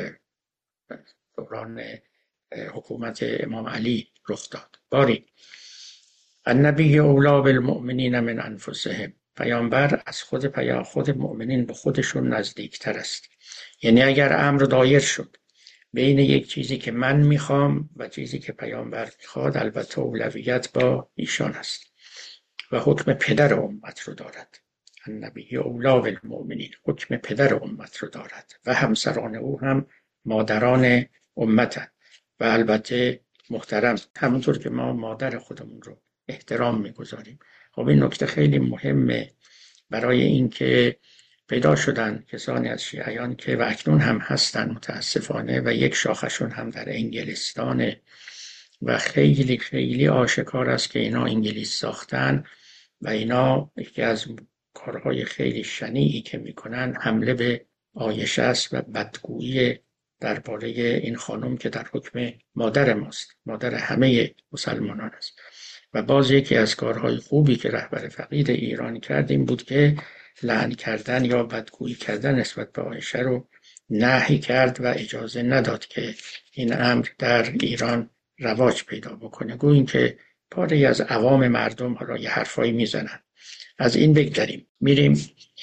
[SPEAKER 3] دوران حکومت امام علی رخ داد. باری النبی اولی بالمؤمنین من انفسهم، پیامبر از خود مؤمنین به خودشون نزدیکتر است. یعنی اگر امر دایر شد بین یک چیزی که من میخوام و چیزی که پیامبر میخواد، البته اولویت با ایشان است و حکم پدر امت رو دارد. النبی اولی بالمؤمنین حکم پدر امت رو دارد و همسران او هم مادران امتند و البته محترم، همونطور که ما مادر خودمون رو احترام میگذاریم. خب این نکته خیلی مهمه برای اینکه پیدا شدن کسانی از شیعیان که و اکنون هم هستن متاسفانه و یک شاخشون هم در انگلستانه و خیلی خیلی آشکار است که اینا انگلیس ساختن و اینا یکی از کارهای خیلی شنیعی که میکنن حمله به عایشه است و بدگویی درباره این خانم که در حکم مادر ماست، مادر همه مسلمانان است. و باز یکی از کارهای خوبی که رهبر فقید ایران کرد این بود که لعن کردن یا بدگویی کردن نسبت به عایشه رو نهی کرد و اجازه نداد که این امر در ایران رواج پیدا بکنه. گوییم که پاره از عوام مردم حالا یه حرفایی میزنن. از این بگذریم، میریم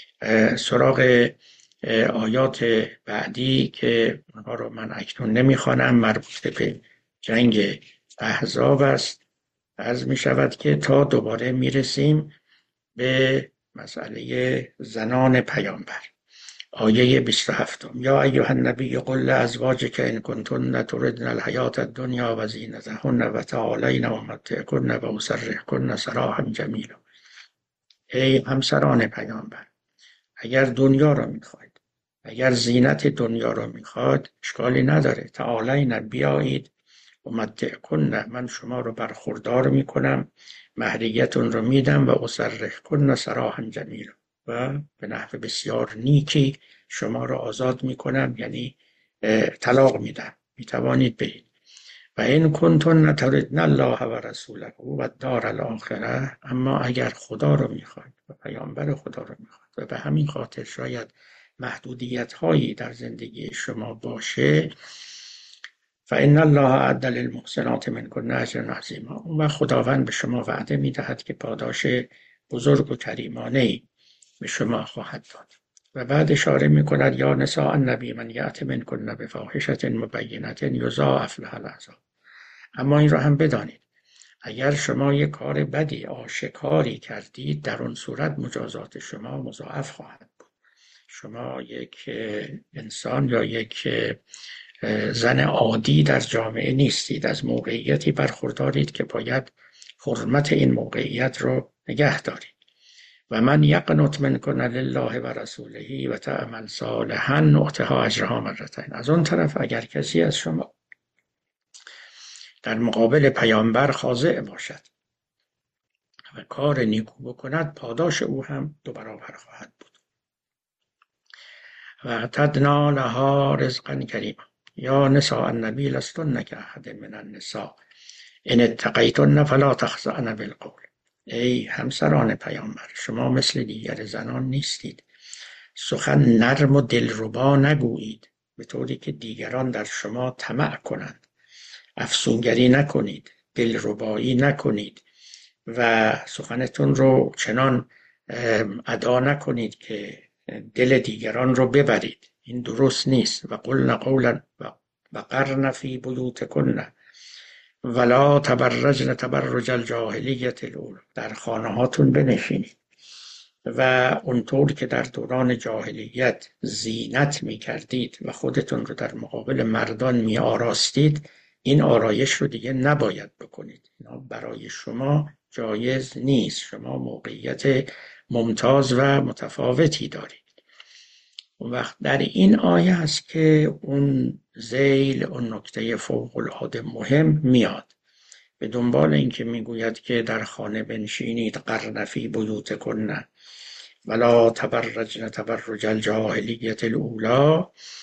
[SPEAKER 3] سراغ آیات بعدی که اونها رو من اکنون نمیخوانم، مربوط به جنگ احزاب است. عرض می شود که تا دوباره میرسیم به مسئله زنان پیامبر. آیه 27: یا ایها النبی قل لازواجک ان کنتن تردن الحیات الدنیا و زینتهن و تعالین امتعکن و اسرحکن سراحا جمیلا. ای همسران پیامبر، اگر دنیا را میخواید، اگر زینت دنیا را میخواید، اشکالی نداره، تعالین بیایید، امتعکن، من شما رو برخوردار میکنم، مهریتون رو میدم، و اسرحکن سراحا جمیلا، و به نحو بسیار نیکی شما رو آزاد میکنم، یعنی طلاق میدم، میتوانید برید. و این کنتن تردن الله و رسوله و الدار الاخره، اما اگر خدا رو میخواید و پیامبر خدا رو میخواید و به همین خاطر شاید محدودیت هایی در زندگی شما باشه، فإن الله اعد للمحسنات منکن اجرا عظیما، و خداوند به شما وعده میدهد که پاداش بزرگ و کریمانه‌ای به شما خواهد داد. و بعد اشاره میکند یا نساء النبی من یأت منکن بفاحشة مبینة یضاعف لها العذاب. اما این را هم بدانید اگر شما یک کار بدی آشکاری کردید، در اون صورت مجازات شما مضاعف خواهد بود. شما یک انسان یا یک زن عادی در جامعه نیستید، از موقعیتی برخوردارید که باید حرمت این موقعیت رو نگه دارید. و من یقنط منکن لله و رسوله و تعمل صالحا نؤتها اجرها مرتين. از اون طرف اگر کسی از شما در مقابل پیامبر خاضع باشد و کار نیکو بکند، پاداش او هم 2 برابر خواهد بود. و اعتدنا لها رزقا کریما یا نساء النبی لستن کاحد من النساء ان اتقیتن فلا تخضعن بالقول. ای همسران پیامبر، شما مثل دیگر زنان نیستید، سخن نرم و دلربا نگویید به طوری که دیگران در شما طمع کنند. افسونگری نکنید، دلربایی نکنید و سخنتون رو چنان ادا نکنید که دل دیگران رو ببرید. این درست نیست. و قلنا قولا و قرن فی بیوتکن ولا تبرجن تبرج الجاهلیة الاولی. در خانه هاتون بنشینید و اونطور که در دوران جاهلیت زینت می کردید و خودتون رو در مقابل مردان می آراستید، این آرایش رو دیگه نباید بکنید. اینا برای شما جایز نیست. شما موقعیت ممتاز و متفاوتی دارید. اون وقت در این آیه هست که اون ذیل، اون نکته فوق العاده مهم میاد. به دنبال این که میگوید که در خانه بنشینید، قرن فی بیوتکن ولا تبرجن تبرج الجاهلیة الاولی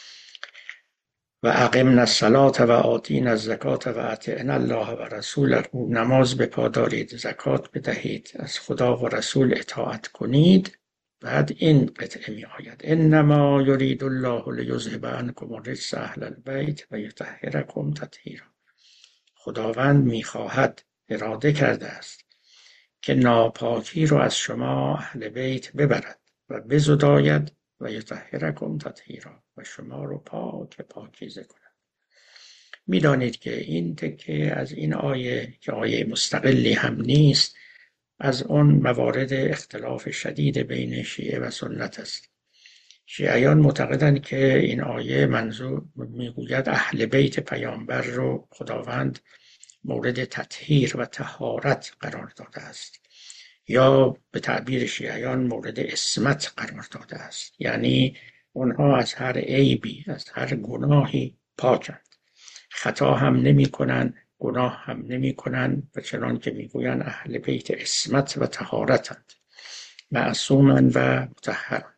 [SPEAKER 3] و اقمنا الصلاة و آتینا الزکاة و اطعنا الله و رسوله. نماز بپادارید، زکات بدهید، از خدا و رسول اطاعت کنید. بعد این قطعه می آید: انما یرید الله لیذهب عنکم الرجس اهل البیت و یطهرکم تطهیرا. خداوند میخواهد، اراده کرده است که ناپاکی رو از شما اهل بیت ببرد و بزداید و یطهرکم تطهیرا، و شما رو پاکیزه کند. میدانید که این تکه از این آیه که آیه مستقلی هم نیست، از اون موارد اختلاف شدید بین شیعه و سنت است. شیعیان معتقدند که این آیه منظور میگوید اهل بیت پیامبر رو خداوند مورد تطهیر و طهارت قرار داده است، یا به تعبیر شیعیان مورد عصمت قرار داده است. یعنی اونها از هر عیبی، از هر گناهی پاکند، خطا هم نمی کنند، گناه هم نمی کنند، و چنان که میگویند اهل بیت عصمت و طهارتند، معصومند و مطهرند.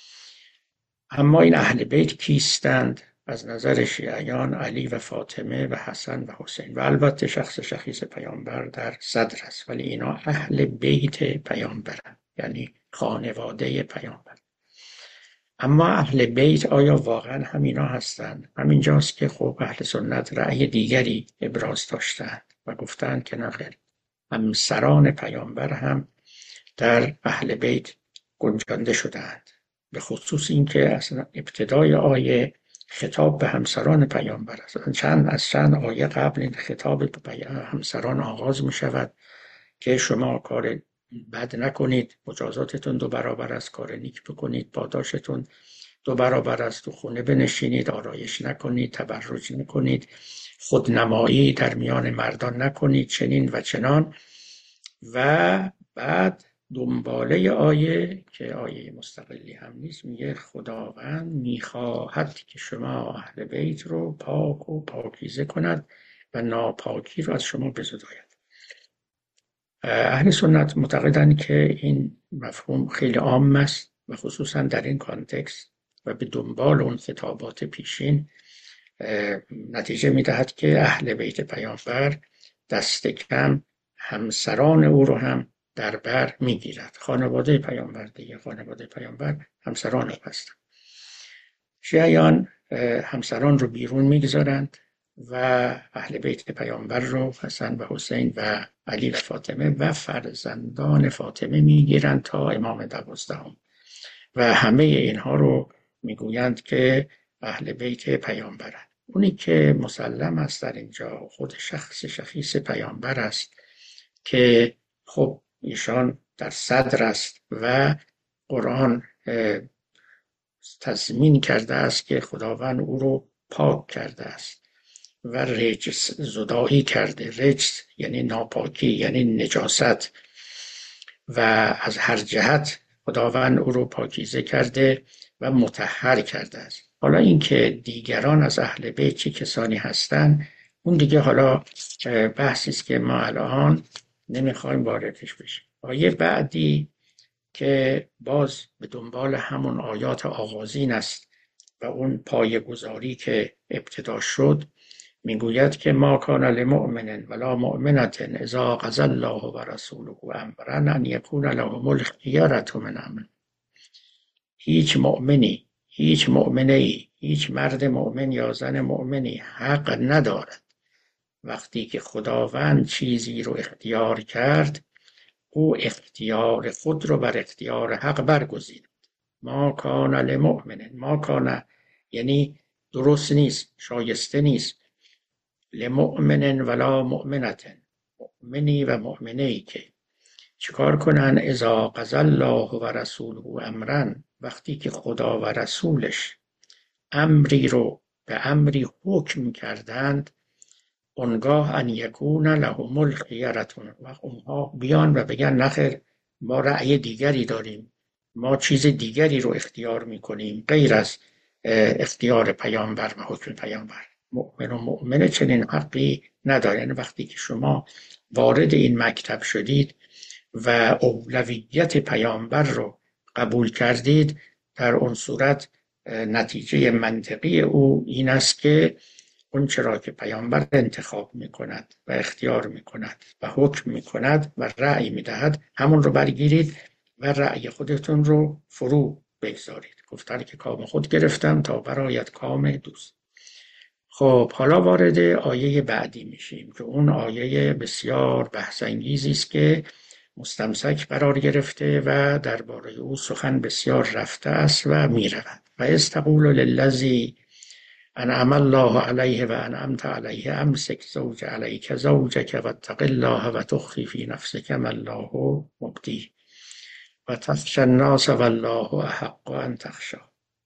[SPEAKER 3] اما این اهل بیت کیستند؟ از نظر شیعیان علی و فاطمه و حسن و حسین و البته شخص شخیص پیامبر در صدر است، ولی اینا اهل بیت پیامبرند، یعنی خانواده پیامبر. اما اهل بیت آیا واقعا همینا هستند؟ همینجاست که خب اهل سنت رأی دیگری ابراز داشتند و گفتند که نه خیر، همسران پیامبر هم در اهل بیت گنجانده شدند. به خصوص این که اصلا ابتدای آیه خطاب به همسران پیامبر است. از چند آیه قبل این خطاب به همسران آغاز می شود که شما کار بد نکنید، مجازاتتون 2 برابر است، کار نیک بکنید، پاداشتون 2 برابر است، تو خونه بنشینید، آرایش نکنید، تبرج نکنید، خودنمایی در میان مردان نکنید، چنین و چنان. و بعد دنباله آیه که آیه مستقلی هم نیست میگه خداوند میخواهد که شما اهل بیت رو پاک و پاکیزه کند و ناپاکی رو از شما بزداید. اهل سنت معتقدند که این مفهوم خیلی عام است و خصوصا در این کانتکست و به دنبال اون خطابات پیشین نتیجه میدهد که اهل بیت پیامبر دست کم همسران او رو هم در بر میگیرد. خانواده پیامبر دیگه، خانواده پیامبر همسران او هستند. شیعیان همسران رو بیرون میگذارند و اهل بیت پیامبر رو حسن و حسین و علی و فاطمه و فرزندان فاطمه میگیرند تا امام 12 و همه اینها رو میگویند که اهل بیت پیامبرند. اونی که مسلم است در اینجا خود شخص شخیص پیامبر است که خب ایشان در صدر است و قرآن تضمین کرده است که خداوند او رو پاک کرده است و رجس زدایی کرده. رجس یعنی ناپاکی، یعنی نجاست، و از هر جهت خداوند او رو پاکیزه کرده و مطهر کرده است. حالا این که دیگران از اهل بیت چه کسانی هستند، اون دیگه حالا بحثی است که ما الان نمیخوایم واردش بشیم. آیه بعدی که باز به دنبال همون آیات آغازین است و اون پایه‌گذاری که ابتدا شد، میگوید که ما کان لمؤمن ولا مؤمنة اذا قضى الله و رسوله امرا ان یکون لهم الخیرة من امرهم. هیچ مؤمنی، هیچ مؤمنه‌ای، هیچ مرد مؤمن یا زن مؤمنی حق ندارد وقتی که خداوند چیزی رو اختیار کرد، او اختیار خود رو بر اختیار حق برگزیند. ما کان لمؤمن، ما کان یعنی درست نیست، شایسته نیست، لمؤمن ولا مؤمنة، مؤمنی و مؤمنه‌ای که چیکار کنن؟ اذا قضى الله و رسوله امرا، وقتی که خدا و رسولش امری رو به امری حکم کردند، اونگاه ان یکون لهم الخیرتون، و اونها بیان و بگن نخیر، ما رأی دیگری داریم، ما چیز دیگری رو اختیار میکنیم غیر از اختیار پیامبر و حکم پیامبر. مؤمن و مؤمنه چنین حقی ندارن. وقتی که شما وارد این مکتب شدید و اولویت پیامبر رو قبول کردید، در اون صورت نتیجه منطقی او این است که اون چرا که پیامبر انتخاب میکند و اختیار میکند و حکم میکند و رأی میدهد، همون رو برگیرید و رأی خودتون رو فرو بگذارید. گفتن که کام خود گرفتم تا برایت کام دوست. خب حالا وارد آیه بعدی میشیم که اون آیه بسیار بحث‌انگیزی است که مستمسک قرار گرفته و درباره او سخن بسیار رفته است و میرود. و استقول للذی انعم الله علیه و انعمت علیه امسک زوج علیک زوجک واتق الله و تخفی فی نفسک ما الله مبدیه و تخشی الناس والله احق ان تخشاه.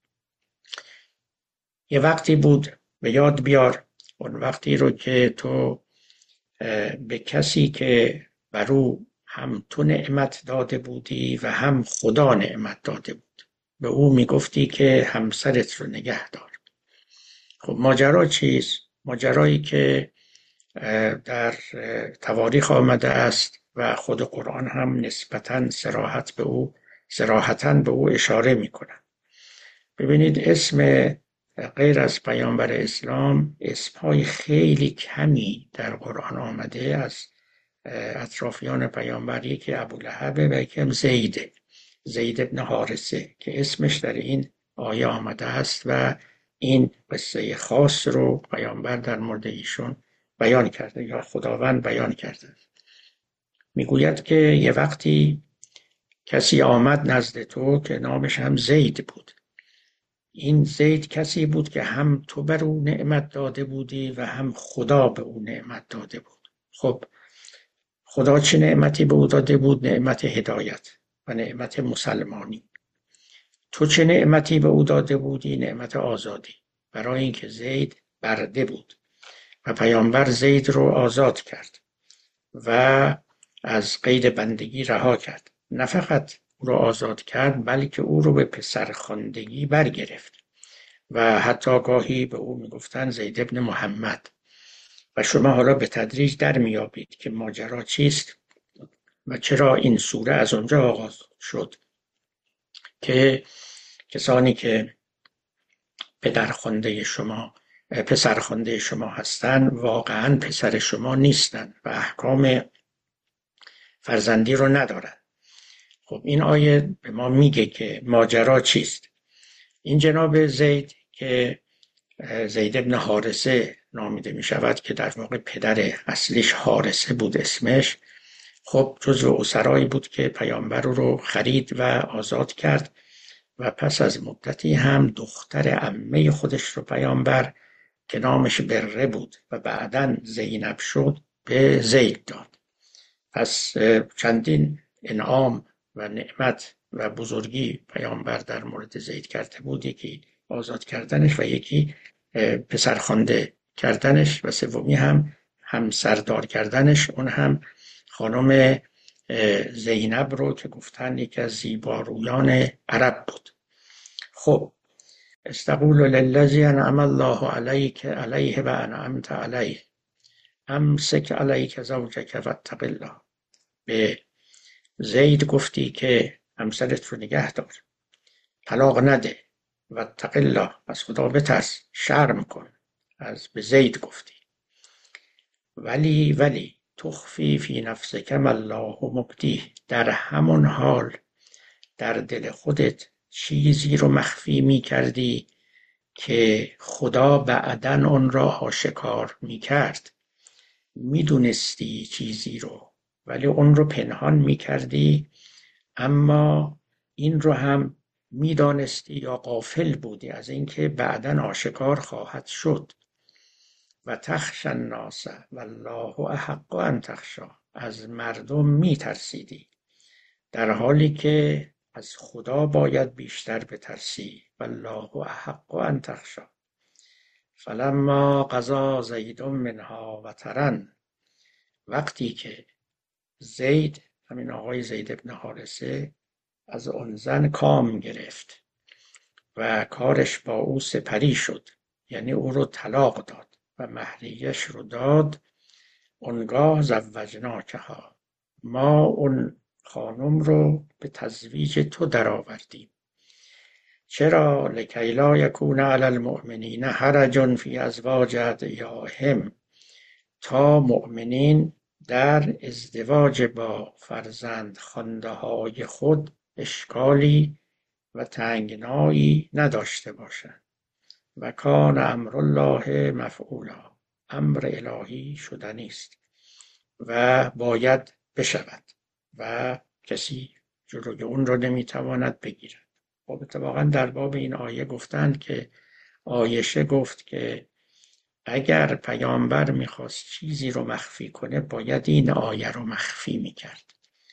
[SPEAKER 3] یه وقتی بود، به یاد بیار اون وقتی رو که تو به کسی که بر او هم تو نعمت داده بودی و هم خدا نعمت داده بود، به او میگفتی که همسرت رو نگه دار. خب ماجرا چیست؟ ماجرایی که در تواریخ آمده است و خود قرآن هم نسبتاً صراحتاً به او اشاره میکنه. ببینید، اسم غیر از پیامبر اسلام اسمهای خیلی کمی در قرآن آمده از اطرافیان پیامبر. یکی ابولهبه و یکی هم زید ابن حارثه که اسمش در این آیه آمده است و این قصه خاص رو پیامبر در مورد ایشون بیان کرده یا خداوند بیان کرده. میگوید که یه وقتی کسی آمد نزد تو که نامش هم زید بود. این زید کسی بود که هم تو بر او نعمت داده بودی و هم خدا به او نعمت داده بود. خب خدا چه نعمتی به او داده بود؟ نعمت هدایت و نعمت مسلمانی. تو چه نعمتی به او داده بودی؟ نعمت آزادی، برای اینکه زید برده بود و پیامبر زید رو آزاد کرد و از قید بندگی رها کرد. نه فقط او رو آزاد کرد بلکه او رو به پسرخواندگی برگرفت و حتی گاهی به او میگفتن زید ابن محمد. و شما حالا به تدریج در میابید که ماجرا چیست و چرا این سوره از اونجا آغاز شد که کسانی که پسرخوانده شما هستند واقعا پسر شما نیستند و احکام فرزندی رو ندارن. خب این آیه به ما میگه که ماجرا چیست. این جناب زید که زید ابن حارثه نامیده می شود که در واقع پدر اصلیش حارثه بود اسمش، خب جزو اسرایی بود که پیامبر رو خرید و آزاد کرد و پس از مدتی هم دختر عمه خودش رو پیامبر که نامش بره بود و بعداً زینب شد به زید داد. پس چندین انعام و نعمت و بزرگی پیامبر در مورد زید کرده بود، یکی آزاد کردنش و یکی پسرخوانده کردنش و سومی هم همسردار کردنش، اون هم خانم زینب رو که گفتن یکی از زیبارویان عرب بود. خب استقول للذی انعم الله علیک علیه و انعمت علیه امسک علیک زوجک واتق الله. به زید گفتی که همسرت رو نگه دار، طلاق نده، واتق الله، از خدا بترس، شرم کن. از به زید گفتی. ولی تخفی فی نفسک ما الله مبدیه، در همون حال در دل خودت چیزی رو مخفی می کردی که خدا بعدن اون را آشکار می کرد. می دونستی چیزی رو ولی اون رو پنهان می کردی، اما این رو هم می دانستی یا غافل بودی از اینکه بعدن آشکار خواهد شد. و تخشی الناس والله احق ان تخشاه، از مردم می ترسیدی در حالی که از خدا باید بیشتر بترسی. والله احق ان تخشی. فلما قضا زید منها وطرا، وقتی که زید، همین آقای زید ابن حارثه، از آن زن کام گرفت و کارش با او سپری شد، یعنی او رو طلاق داد و مهریه‌اش رو داد، اونگاه زوجناکها، ما اون خانم رو به تزویج تو درآوردیم. چرا؟ لکی لا یکون علی المؤمنین حرج فی ازواج ادعیاهم، تا مؤمنین در ازدواج با فرزند خوانده های خود اشکالی و تنگنایی نداشته باشند. و کان امر الله مفعولا، امر الهی شدنی است و باید بشود و کسی جلوی اون رو نمیتواند بگیرد. خب اتفاقا در باب این آیه گفتند که عایشه گفت که اگر پیامبر میخواست چیزی رو مخفی کنه باید این آیه رو مخفی میکرد.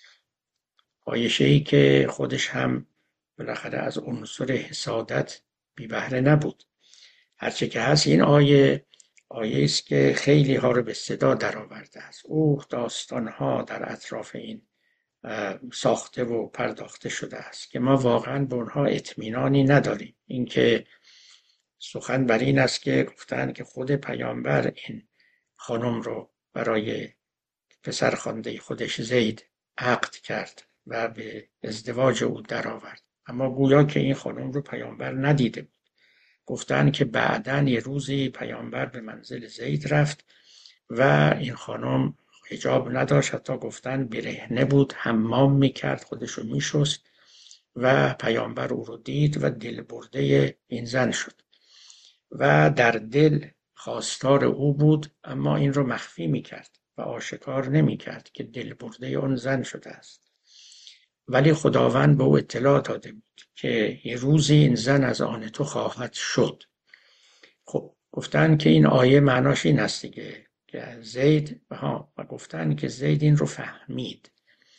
[SPEAKER 3] عایشه‌ای که خودش هم بالاخره از عنصر حسادت بی بهره نبود. هرچه که هست این آیه است که خیلی ها رو به صدا در آورده است. او داستانها در اطراف این ساخته و پرداخته شده است که ما واقعا به اونها اطمینانی نداریم. اینکه سخن بر این است که گفتن که خود پیامبر این خانم رو برای پسر خوانده خودش زید عقد کرد و به ازدواج او درآورد، اما گویا که این خانم رو پیامبر ندیده بود. گفتن که بعداً یه روزی پیامبر به منزل زید رفت و این خانم حجاب نداشت، حتی گفتن برهنه بود، حمام میکرد، خودشو میشست و پیامبر او رو دید و دل برده این زن شد و در دل خواستار او بود، اما این رو مخفی میکرد و آشکار نمیکرد که دل برده اون زن شده است. ولی خداوند به او اطلاع داده بود که یه روزی این زن از آن تو خواهد شد. خب گفتن که این آیه معناش این است دیگه که زید و گفتن که زید این رو فهمید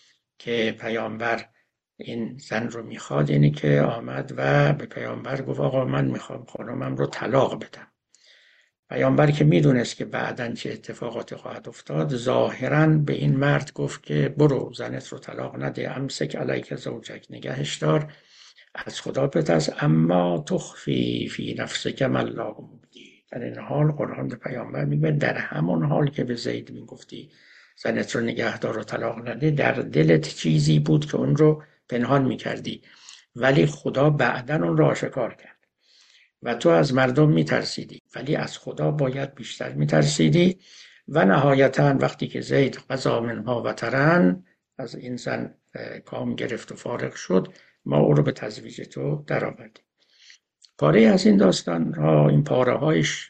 [SPEAKER 3] که پیامبر این زن رو میخواد، یعنی که آمد و به پیامبر گفت آقا من میخوام خانمم رو طلاق بدم. پیامبر که میدونست که بعداً چه اتفاقاتی خواهد افتاد، ظاهراً به این مرد گفت که برو زنت رو طلاق نده، امسک علیک زوجک، نگهش دار، از خدا بترس، اما تخفی فی نفسک ما الله مبدی. در این حال قرآن به پیامبر میگه در همون حال که به زید میگفتی زنت رو نگه دار و طلاق نده، در دلت چیزی بود که اون رو پنهان میکردی، ولی خدا بعداً اون رو آشکار کرد و تو از مردم میترسیدی ولی از خدا باید بیشتر میترسیدی. و نهایتاً وقتی که زید قضا منها وطرا، از این زن کام گرفت و فارغ شد، ما او رو به تزویج تو درآوردیم. پاره از این داستان ها، این پاره هایش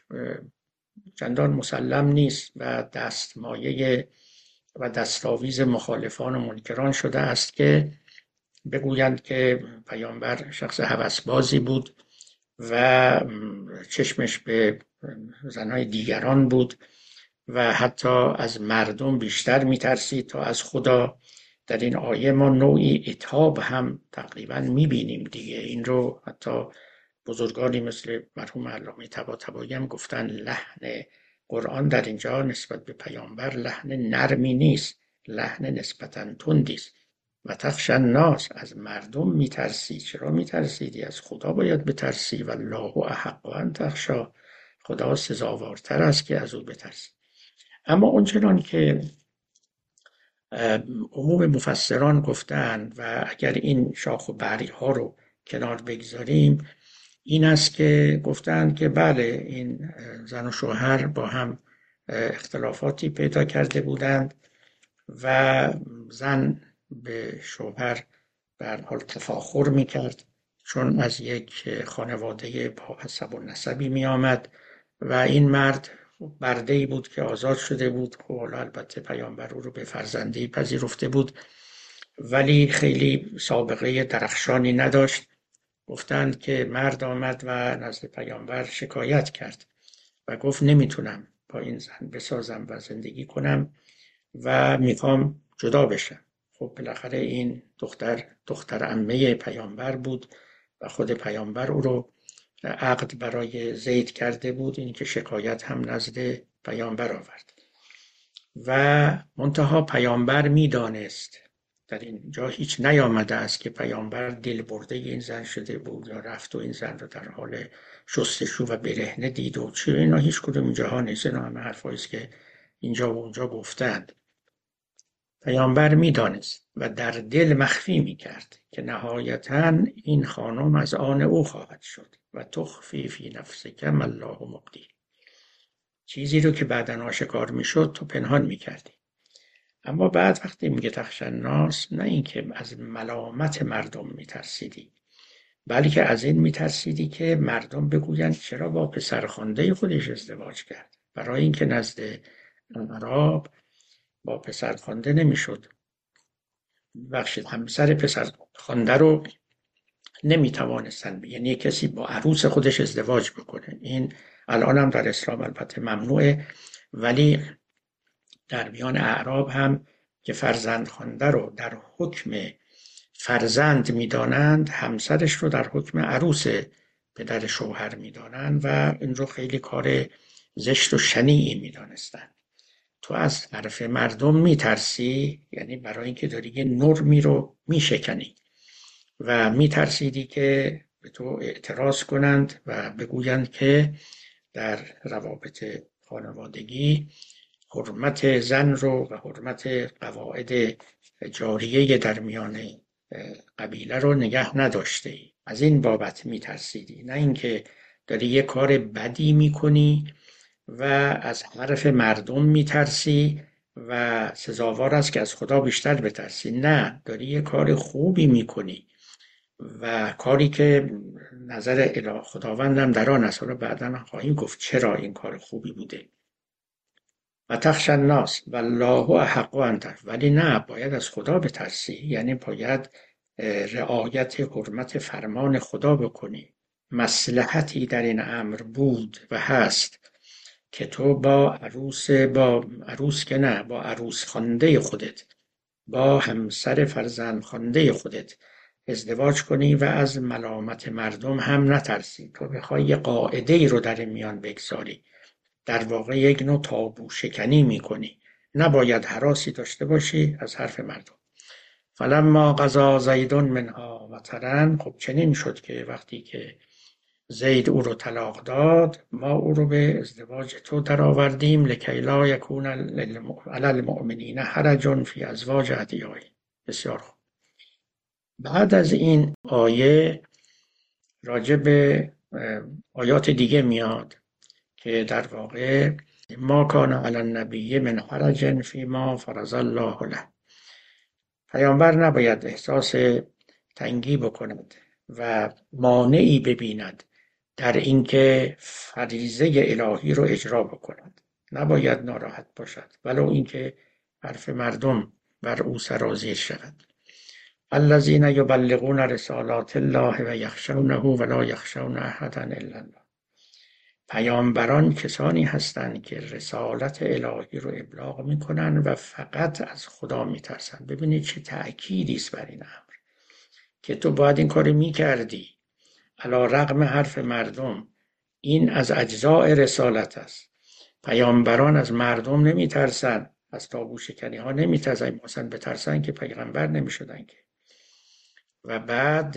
[SPEAKER 3] چندان مسلم نیست و دستمایه و دستاویز مخالفان و منکران شده است که بگویند که پیامبر شخص هوسبازی بود و چشمش به زنهای دیگران بود و حتی از مردم بیشتر میترسید تا از خدا. در این آیه ما نوعی عتاب هم تقریبا میبینیم دیگه. این رو حتی بزرگانی مثل مرحوم علامه طباطبایی هم گفتن لحن قرآن در اینجا نسبت به پیامبر لحن نرمی نیست، لحن نسبتاً تندی است. و تخشی الناس، از مردم میترسی. چرا میترسیدی؟ از خدا باید بترسی. والله احق ان تخشی، خدا سزاوارتر است که از او بترسی. اما اونچنان که عموم مفسران گفتند و اگر این شاخ و بری ها رو کنار بگذاریم، این است که گفتند که بله این زن و شوهر با هم اختلافاتی پیدا کرده بودند و زن به شوهر در حال تفاخر میکرد چون از یک خانواده با حسب و نسبی می آمد و این مرد برده‌ای بود که آزاد شده بود. خب البته پیامبر او رو به فرزندی پذیرفته بود ولی خیلی سابقه درخشانی نداشت. گفتند که مرد آمد و نزد پیامبر شکایت کرد و گفت نمیتونم با این زن بسازم و زندگی کنم و میخوام جدا بشم. خب بالاخره این دختر عمه پیامبر بود و خود پیامبر او رو عقد برای زید کرده بود، این که شکایت هم نزد پیامبر آورد و منتها پیامبر میدانست، در اینجا هیچ نیامده است که پیامبر دل برده این زن شده بود یا رفت و این زن رو در حال شستشو و برهنه دید و چی، اینا هیچ کدوم اینجاها نیست، اینا همه حرفایی است که اینجا و اونجا گفتند. پیامبر میدانست و در دل مخفی میکرد که نهایتاً این خانم از آن او خواهد شد و تخفی فی نفسک ما الله مبدی، چیزی رو که بعداً آشکار میشد تو پنهان میکردی. اما بعد وقتی میگه تخشی الناس، نه اینکه از ملامت مردم میترسیدی، بلکه از این میترسیدی که مردم بگویند چرا با پسرخوانده خودش ازدواج کرد، برای اینکه نزد اعراب با پسرخوانده نمیشد، همسر پسرخوانده رو نمیتوانستن، یعنی کسی با عروس خودش ازدواج بکنه. این الان هم در اسلام البته ممنوعه، ولی در میان اعراب هم که فرزند خوانده رو در حکم فرزند میدانند، همسرش رو در حکم عروس پدر شوهر میدانند و این رو خیلی کار زشت و شنیعی میدانستند. تو از حرف مردم میترسی، یعنی برای اینکه داری یه نرمی رو میشکنی و میترسیدی که به تو اعتراض کنند و بگویند که در روابط خانوادگی حرمت زن رو و حرمت قواعد جاریه در میان قبیله رو نگه نداشته ای. از این بابت میترسیدی، نه اینکه داری یه کار بدی میکنی و از حرف مردم میترسی و سزاوار است که از خدا بیشتر بترسی. نه، داری یه کار خوبی میکنی و کاری که نظر خداوندم در آن است. حالا بعدا خواهیم گفت چرا این کار خوبی بوده. و تخشی الناس والله احق ان تخشی، ولی نه، باید از خدا بترسی، یعنی باید رعایت حرمت فرمان خدا بکنی. مصلحتی در این امر بود و هست که تو با عروس خوانده خودت، با همسر فرزند خوانده خودت ازدواج کنی و از ملامت مردم هم نترسی. تو بخوای یه قاعده ای رو در میان بگذاری، در واقع یک نوع تابو شکنی میکنی، نباید هراسی داشته باشی از حرف مردم. فلما قضا زید منها وطرا، خب چنین شد که وقتی که زید او رو طلاق داد، ما او رو به ازدواج تو در آوردیم، لکی لا یکون علی المؤمنین حرج فی ازواج ادعیائهم. بسیار خوب. بعد از این آیه راجع به آیات دیگه میاد که در واقع ما کان علی النبی من حرج فیما فرض الله له، پیامبر نباید احساس تنگی بکند و مانعی ببیند در اینکه فریضه الهی رو اجرا بکند، نباید ناراحت باشد ولو اینکه حرف مردم بر او سرازیر شود. الذین یبلغون رسالات الله و یخشونه ولا یخشون احدا الا الله، پیامبران کسانی هستند که رسالت الهی رو ابلاغ میکنن و فقط از خدا میترسن. ببینید چه تأکیدی است بر این امر که تو باید این کاری میکردی علی رغم حرف مردم. این از اجزاء رسالت است. پیامبران از مردم نمیترسن، از تابو شکنی ها نمیترسن، مثلا بترسن که پیغمبر نمیشدن که. و بعد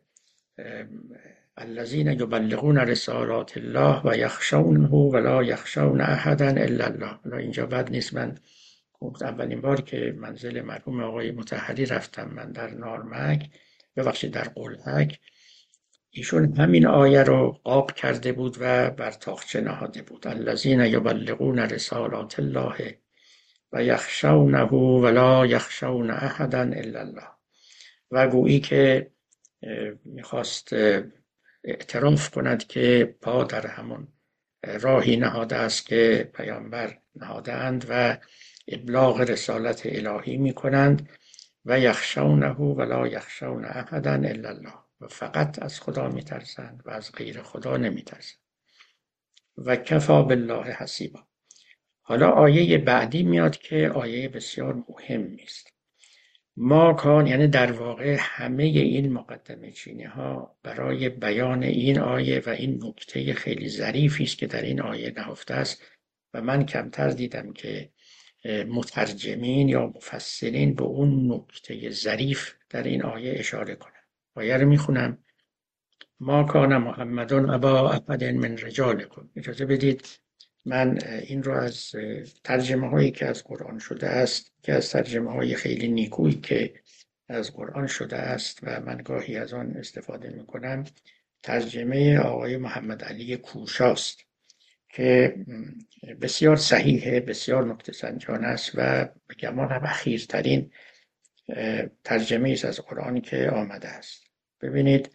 [SPEAKER 3] الذین یبلغون رسالات الله و یخشونه ولا یخشون احدا الا الله. حالا اینجا بد نیست، من اولین بار که منزل مرحوم آقای مطهری رفتم، من در نارمک، ببخشید در قلهک، ایشون همین آیه رو قاب کرده بود و بر تاقچه نهاده بود. الذین یبلغون رسالات الله و یخشونه ولا یخشون احدا الا الله. و گویی که میخواست اعتراف کند که پا در همون راهی نهاده است که پیامبر نهاده اند و ابلاغ رسالت الهی میکنند. و یخشونه ولا یخشون احدا الا الله، و فقط از خدا میترسند و از غیر خدا نمیترسند. و کفا بالله حسیبا. حالا آیه بعدی میاد که آیه بسیار مهمی است. ما کان، یعنی در واقع همه این مقدمه چینی ها برای بیان این آیه و این نکته خیلی ظریفی است که در این آیه نهفته است و من کمتر دیدم که مترجمین یا مفسرین به اون نکته ظریف در این آیه اشاره کنند. آیه رو میخونم: ما کان محمد ابا احد من رجالکم. اجازه بدید من این رو از ترجمه هایی که از قرآن شده است، که از ترجمه های خیلی نیکویی که از قرآن شده است و من گاهی از آن استفاده میکنم، ترجمه آقای محمد علی کوشاست که بسیار صحیحه، بسیار نکته سنجانه است و به گمان هم اخیرترین ترجمه است از قرآن که آمده است. ببینید،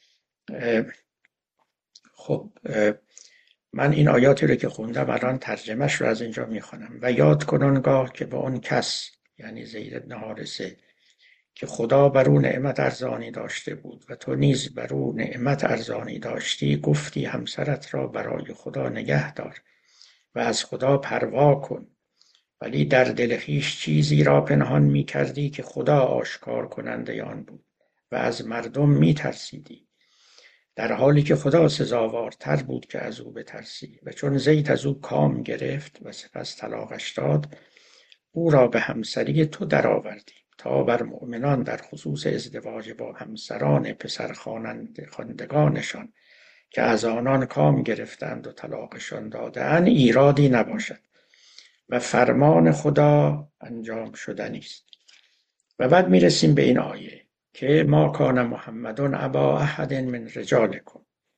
[SPEAKER 3] خب من این آیاتی رو که خوندم الان ترجمهش رو از اینجا میخونم: و یاد کن آنگاه که با اون کس، یعنی زید بن حارثه، که خدا بر او نعمت ارزانی داشته بود و تو نیز بر او نعمت ارزانی داشتی، گفتی همسرت را برای خدا نگه دار و از خدا پروا کن، ولی در دل خویش چیزی را پنهان میکردی که خدا آشکار کننده آن بود و از مردم میترسیدی، در حالی که خدا سزاوارتر بود که از او بترسی. و چون زید از او کام گرفت و سپس طلاقش داد، او را به همسری تو درآوردی تا بر مؤمنان در خصوص ازدواج با همسران پسر خواندگانشان که از آنان کام گرفتند و طلاقشان دادند ایرادی نباشد و فرمان خدا انجام شدنی است. و بعد میرسیم به این آیه که ما کان محمد ابا احد من رجالکم.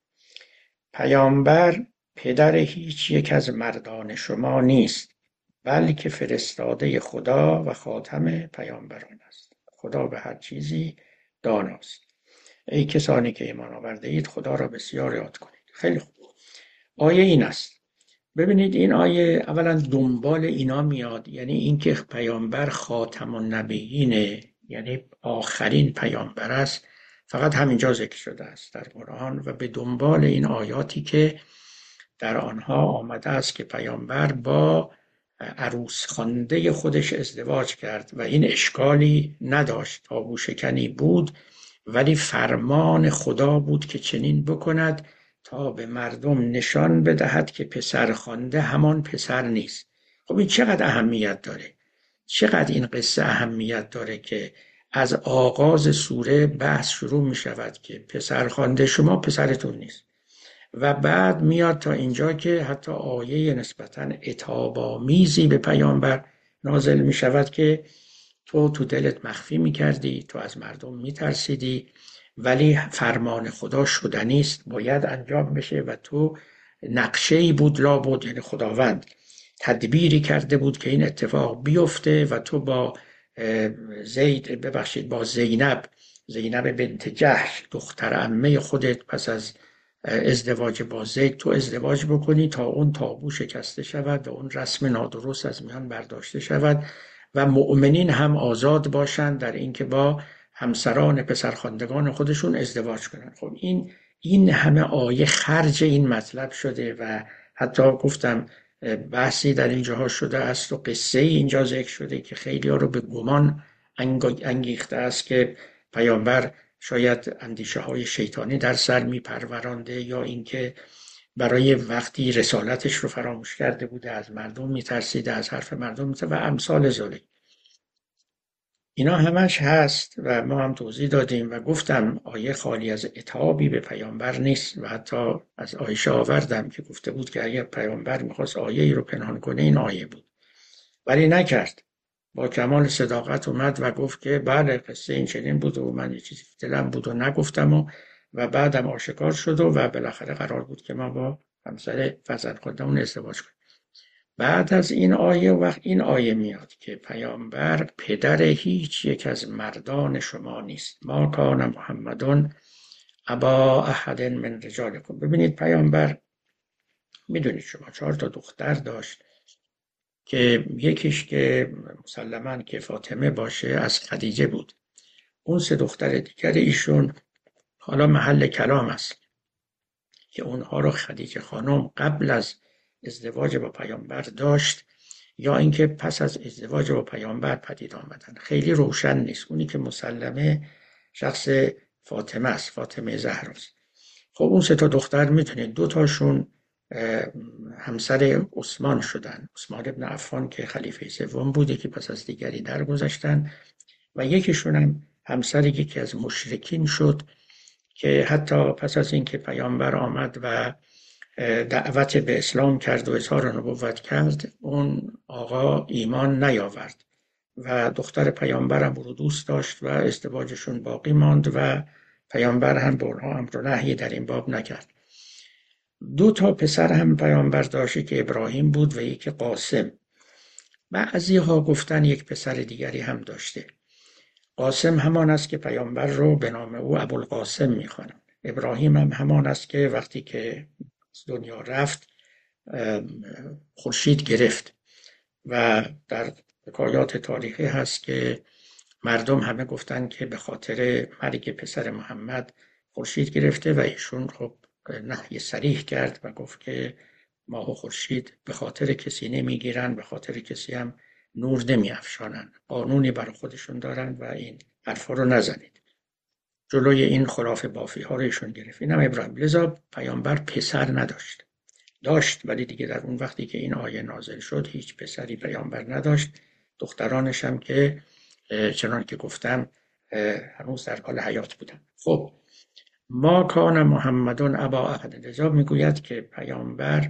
[SPEAKER 3] پیامبر پدر هیچ یک از مردان شما نیست، بلکه فرستاده خدا و خاتم پیامبران است. خدا به هر چیزی داناست. ای کسانی که ایمان آورده اید خدا را بسیار یاد کنید. خیلی خوب. آیه این است. ببینید این آیه اولا دنبال اینا میاد، یعنی اینکه پیامبر خاتم النبیینه، یعنی آخرین پیامبر است، فقط همینجا ذکر شده است در قرآن و به دنبال این آیاتی که در آنها آمده است که پیامبر با عروس خوانده خودش ازدواج کرد و این اشکالی نداشت، تابو شکنی بود، ولی فرمان خدا بود که چنین بکند تا به مردم نشان بدهد که پسر خوانده همان پسر نیست. خب این چقدر اهمیت داره، چقدر این قصه اهمیت داره که از آغاز سوره بحث شروع می شود که پسر خوانده شما پسرتون نیست و بعد میاد تا اینجا که حتی آیه نسبتاً عتاب‌آمیزی به پیامبر نازل می شود که تو دلت مخفی می کردی، تو از مردم می ترسیدی، ولی فرمان خدا شدنی است، باید انجام بشه و تو نقشه‌ای بود لابد، یعنی خداوند تدبیری کرده بود که این اتفاق بیفته و تو با با زینب بنت جحش دختر عمه خودت پس از ازدواج با زید تو ازدواج بکنی تا اون تابو شکسته شود و اون رسم نادرست از میان برداشته شود و مؤمنین هم آزاد باشند در اینکه با همسران پسرخواندگان خودشون ازدواج کنند. خب این همه آیه خرج این مطلب شده و حتی گفتم بحثی در اینجاها شده است و قصه اینجا ذکر شده که خیلی ها رو به گمان انگیخته است که پیامبر شاید اندیشه های شیطانی در سر می پرورانده یا اینکه برای وقتی رسالتش رو فراموش کرده بوده، از مردم می ترسیده، از حرف مردم می ترسیده و امثال ذالک. اینا همش هست و ما هم توضیح دادیم و گفتم آیه خالی از عتابی به پیامبر نیست و حتی از عایشه آوردم که گفته بود که اگر پیامبر میخواست آیه ای رو پنهان کنه این آیه بود، ولی نکرد. با کمال صداقت اومد و گفت که بله قصه این چنین بود و من یه چیزی دلم بود و نگفتم و بعدم آشکار شد و بالاخره قرار بود که ما با همسر فرزندخوانده‌مون ازدواج کنیم. بعد از این آیه وقت این آیه میاد که پیامبر پدر هیچ یک از مردان شما نیست. ما کان محمدون ابا احد من رجالکم. ببینید پیامبر میدونید شما 4 دختر داشت که یکیش که مسلماً که فاطمه باشه از خدیجه بود. اون 3 دختر دیگر ایشون حالا محل کلام است که اونها رو خدیجه خانم قبل از ازدواج با پیامبر داشت یا اینکه پس از ازدواج با پیامبر پدید آمدن، خیلی روشن نیست. اونی که مسلمه شخص فاطمه است، فاطمه زهراست. خب اون 3 دختر میتونید 2 تاشون همسر عثمان شدن، عثمان ابن عفان که خلیفه سوم بوده که پس از دیگری درگذشتن، و یکیشون هم همسر یکی از مشرکین شد که حتی پس از اینکه پیامبر آمد و دعوت به اسلام کرد و اظهار نبوت کرد، اون آقا ایمان نیاورد و دختر پیامبر هم رو دوست داشت و ازدواجشون باقی ماند و پیامبر هم به اونها امر و نهی در این باب نکرد. 2 پسر هم پیامبر داشت که ابراهیم بود و یکی قاسم. بعضی‌ها گفتن یک پسر دیگری هم داشته. قاسم همان است که پیامبر رو به نام او ابوالقاسم می‌خوانند. ابراهیم هم همان است که وقتی که دنیا رفت خورشید گرفت و در حکایات تاریخی هست که مردم همه گفتن که به خاطر مرگ پسر محمد خورشید گرفته و ایشون خب نهی صریح کرد و گفت که ماه و خورشید به خاطر کسی نمیگیرن، به خاطر کسی هم نور نمیافشانن، قانونی برای خودشون دارن و این حرفا رو نزنید. جلوی این خرافه بافی ها رو ایشون گرفت. اینم ابراهیم. لذا پیامبر پسر نداشت. داشت ولی دیگه در اون وقتی که این آیه نازل شد هیچ پسری پیامبر نداشت. دخترانش هم که چنان که گفتم هنوز در حال حیات بودن. خب ما کان محمدون ابا احد. لذا میگوید که پیامبر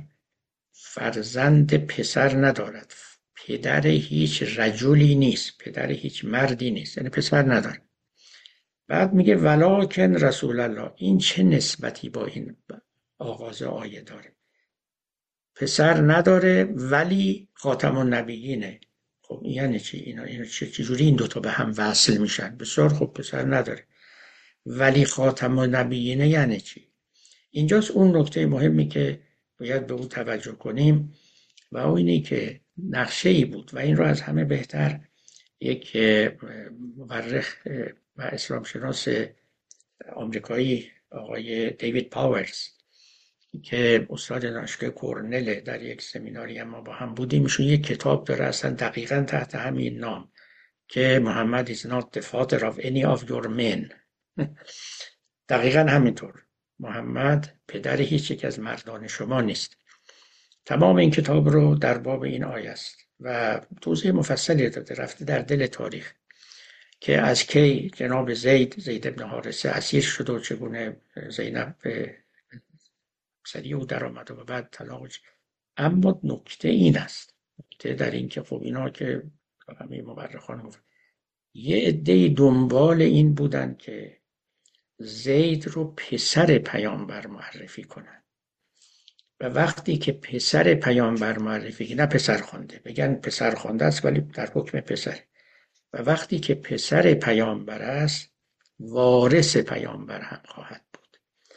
[SPEAKER 3] فرزند پسر ندارد، پدر هیچ رجلی نیست، پدر هیچ مردی نیست، یعنی پسر ندارد. بعد میگه ولکن رسول الله. این چه نسبتی با این آغاز آیه داره؟ پسر نداره ولی خاتم النبیینه. خب یعنی چی؟ اینا چجوری این 2 به هم وصل میشن؟ بسیار خب پسر نداره ولی خاتم النبیینه یعنی چی؟ اینجاست اون نکته مهمی که باید به اون توجه کنیم و اون اینه که نقشه‌ای بود و این رو از همه بهتر یک مورخ و اسلام شناس آمریکایی آقای دیوید پاورز که استاد دانشگاه کورنل در یک سمیناری هم ما با هم بودیم، ایشون یک کتاب داره اصلا دقیقاً تحت همین نام که محمد is not the father of any of your men. دقیقاً همینطور، محمد پدر هیچ یک از مردان شما نیست. تمام این کتاب رو در باب این آیه است و توضیح مفصلی داده، رفته در دل تاریخ که از کی جناب زید ابن حارثه اسیر شد و چگونه زینب به سری او در آمد و بعد طلاق. اما نکته این است، نکته در این که خب اینا که همه مورخان گفت یه عده دنبال این بودن که زید رو پسر پیامبر معرفی کنن و وقتی که پسر پیامبر معرفی کنن، نه پسر خوانده، بگن پسر خوانده است ولی در حکم پسر، و وقتی که پسر پیامبر است وارث پیامبر هم خواهد بود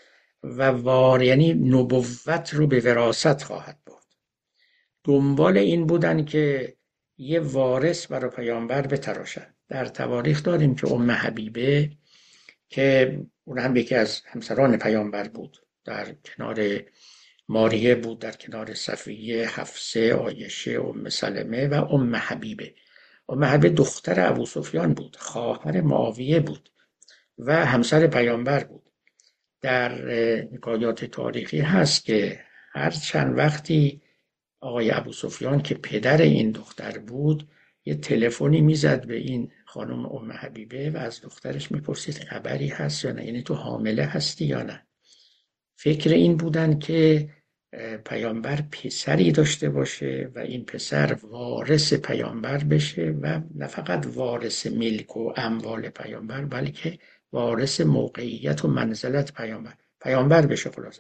[SPEAKER 3] و یعنی نبوت رو به وراثت خواهد بود. دنبال این بودن که یه وارث برای پیامبر بتراشن. در تواریخ داریم که ام حبیبه که اون هم یکی از همسران پیامبر بود، در کنار ماریه بود، در کنار صفیه، حفصه، عایشه، ام سلمه و ام حبیبه. ام حبیبه دختر ابوسفیان بود، خواهر معاویه بود و همسر پیامبر بود. در حکایات تاریخی هست که هر چند وقتی آقای ابوسفیان که پدر این دختر بود یه تلفنی میزد به این خانم ام حبیبه و از دخترش میپرسید خبری هست یا نه، یعنی تو حامله هستی یا نه. فکر این بودن که پیامبر پسری داشته باشه و این پسر وارث پیامبر بشه و نه فقط وارث ملک و اموال پیامبر بلکه وارث موقعیت و منزلت پیامبر بشه خلاصه.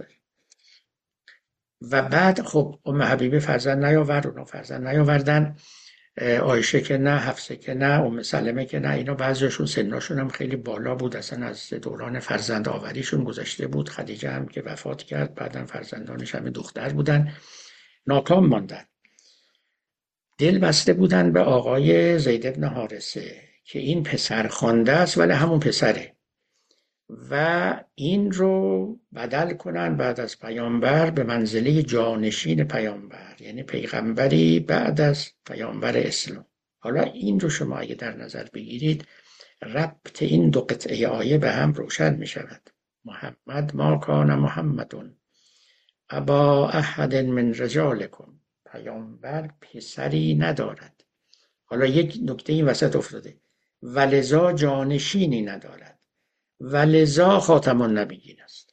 [SPEAKER 3] و بعد خب ام حبیبه فرزند نیاورد، اونا فرزند نیاوردن، عایشه که نه، حفصه که نه، ام سلمه که نه. اینا بعضیشون سنشون هم خیلی بالا بود، اصلا از دوران فرزند آوریشون گذشته بود. خدیجه هم که وفات کرد بعدم فرزندانش همه دختر بودن، ناکام ماندن. دل بسته بودن به آقای زید بن حارثه که این پسر خوانده است ولی همون پسره و این رو بدل کنن بعد از پیامبر به منزله جانشین پیامبر، یعنی پیغمبری بعد از پیامبر اسلام. حالا این رو شما اگه در نظر بگیرید، ربط این دو قطعه آیه به هم روشن می شود. محمد ما کان محمدون ابا احد من رجالکم، پیامبر پسری ندارد. حالا یک نکته این وسط افتاده، ولذا جانشینی ندارد، ولذا خاتم النبیین است.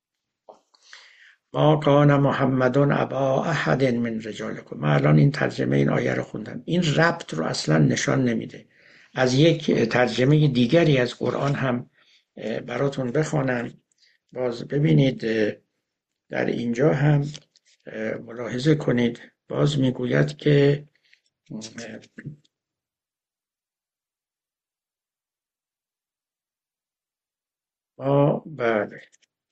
[SPEAKER 3] ما کان محمدون ابا احد من رجالکم. من الان این ترجمه این آیه رو خوندم، این ربط رو اصلا نشان نمیده. از یک ترجمه دیگری از قرآن هم براتون بخوانم، باز ببینید در اینجا هم ملاحظه کنید، باز میگوید که بله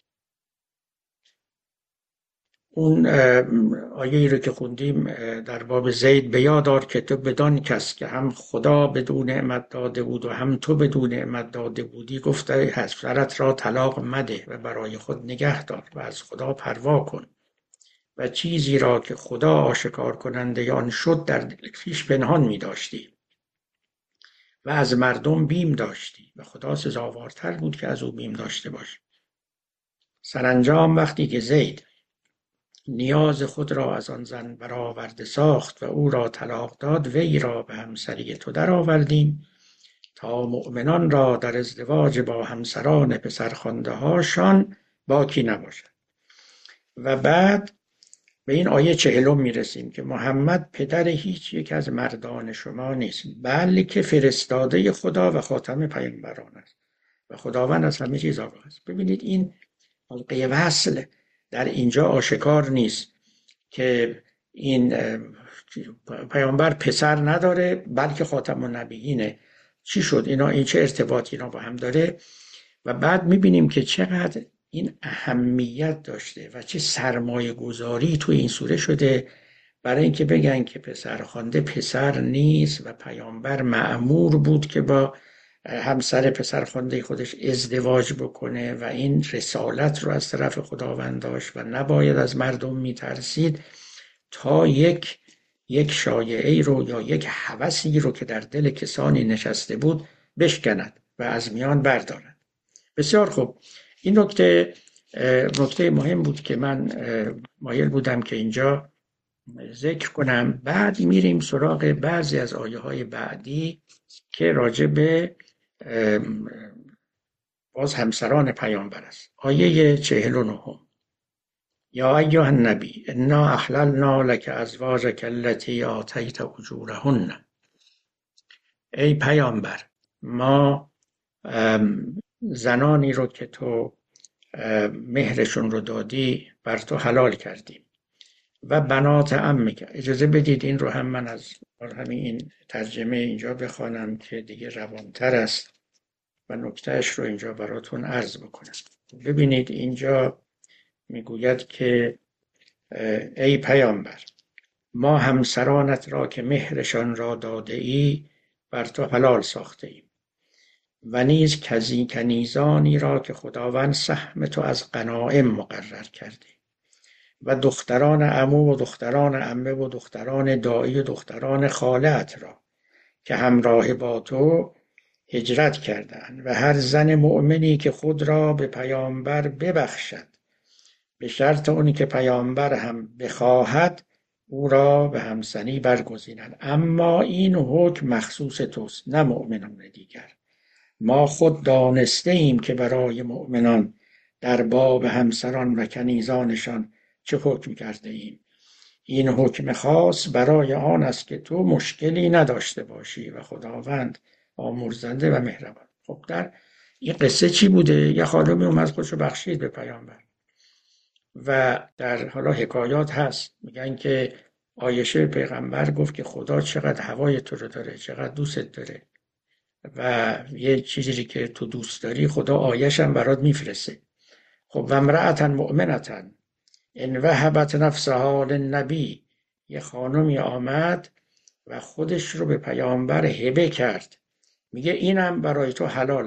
[SPEAKER 3] اون آیه‌ای رو که خوندیم در باب زید، به یاد آر که تو بدان کس که هم خدا بدون نعمت داده بود و هم تو بدون نعمت داده بودی، گفته همسرت را طلاق مده و برای خود نگه دار و از خدا پروا کن و چیزی را که خدا آشکار کننده آن شد در دل خویش پنهان می داشتی و از مردم بیم داشتی و خدا سزاوارتر بود که از او بیم داشته باش. سرانجام وقتی که زید نیاز خود را از آن زن برآورده ساخت و او را طلاق داد، وی را به همسری تو درآوردیم تا مؤمنان را در ازدواج با همسران پسرخوانده هاشان باکی نباشد. و بعد به این آیه 40 میرسیم که محمد پدر هیچ یک از مردان شما نیست، بلکه فرستاده خدا و خاتم پیامبران است و خداوند از همه چیز آگاه است. ببینید این حلقه وصل در اینجا آشکار نیست که این پیامبر پسر نداره بلکه خاتم النبیینه. چی شد اینا؟ این چه ارتباطی اینا با هم داره؟ و بعد میبینیم که چقدر این اهمیت داشته و چه سرمایه گذاری تو این سوره شده برای اینکه بگن که پسرخوانده پسر نیست و پیامبر مأمور بود که با همسر پسرخوانده خودش ازدواج بکنه و این رسالت رو از طرف خداوند داشت و نباید از مردم میترسید تا یک شایعه رو یا یک هوسی رو که در دل کسانی نشسته بود بشکند و از میان بردارد. بسیار خوب، این نکته مهم بود که من مایل بودم که اینجا ذکر کنم. بعد میریم سراغ بعضی از آیه های بعدی که راجع به باز همسران پیامبر است. آیه 49: یا ایها النبی انا احللنا لك ازواجك التي آتیت اجورهن. ای پیامبر، ما زنانی رو که تو مهرشون رو دادی بر تو حلال کردیم و بنات عمک. اجازه بدید این رو هم من از همین ترجمه اینجا بخوانم که دیگه روانتر است و نکتهش رو اینجا براتون عرض بکنم. ببینید اینجا میگوید که ای پیامبر، ما همسرانت را که مهرشان را داده ای بر تو حلال ساخته ایم و نیز کنیزانی را که خداوند سهم تو از غنایم مقرر کرده و دختران عمو و دختران عمه و دختران دایی و دختران خاله‌ات را که همراه با تو هجرت کردند و هر زن مؤمنی که خود را به پیامبر ببخشد به شرط اونی که پیامبر هم بخواهد او را به همسنی برگزینند. اما این حکم مخصوص توست نه مؤمنان دیگر. ما خود دانسته ایم که برای مؤمنان در باب همسران و کنیزانشان چه حکم کرده ایم. این حکم خاص برای آن است که تو مشکلی نداشته باشی و خداوند آمرزنده و مهربان. خب در این قصه چی بوده؟ یه خانمی اومد خودشو بخشید به پیامبر و در حالا حکایات هست میگن که عایشه پیغمبر گفت که خدا چقدر هوای تو رو داره، چقدر دوستت داره و یه چیزی که تو دوست داری خدا آیش هم برات میفرسته. خب و امرأة مؤمنة ان وهبت نفسها للنبی، یه خانمی آمد و خودش رو به پیامبر هبه کرد، میگه اینم برای تو حلال است.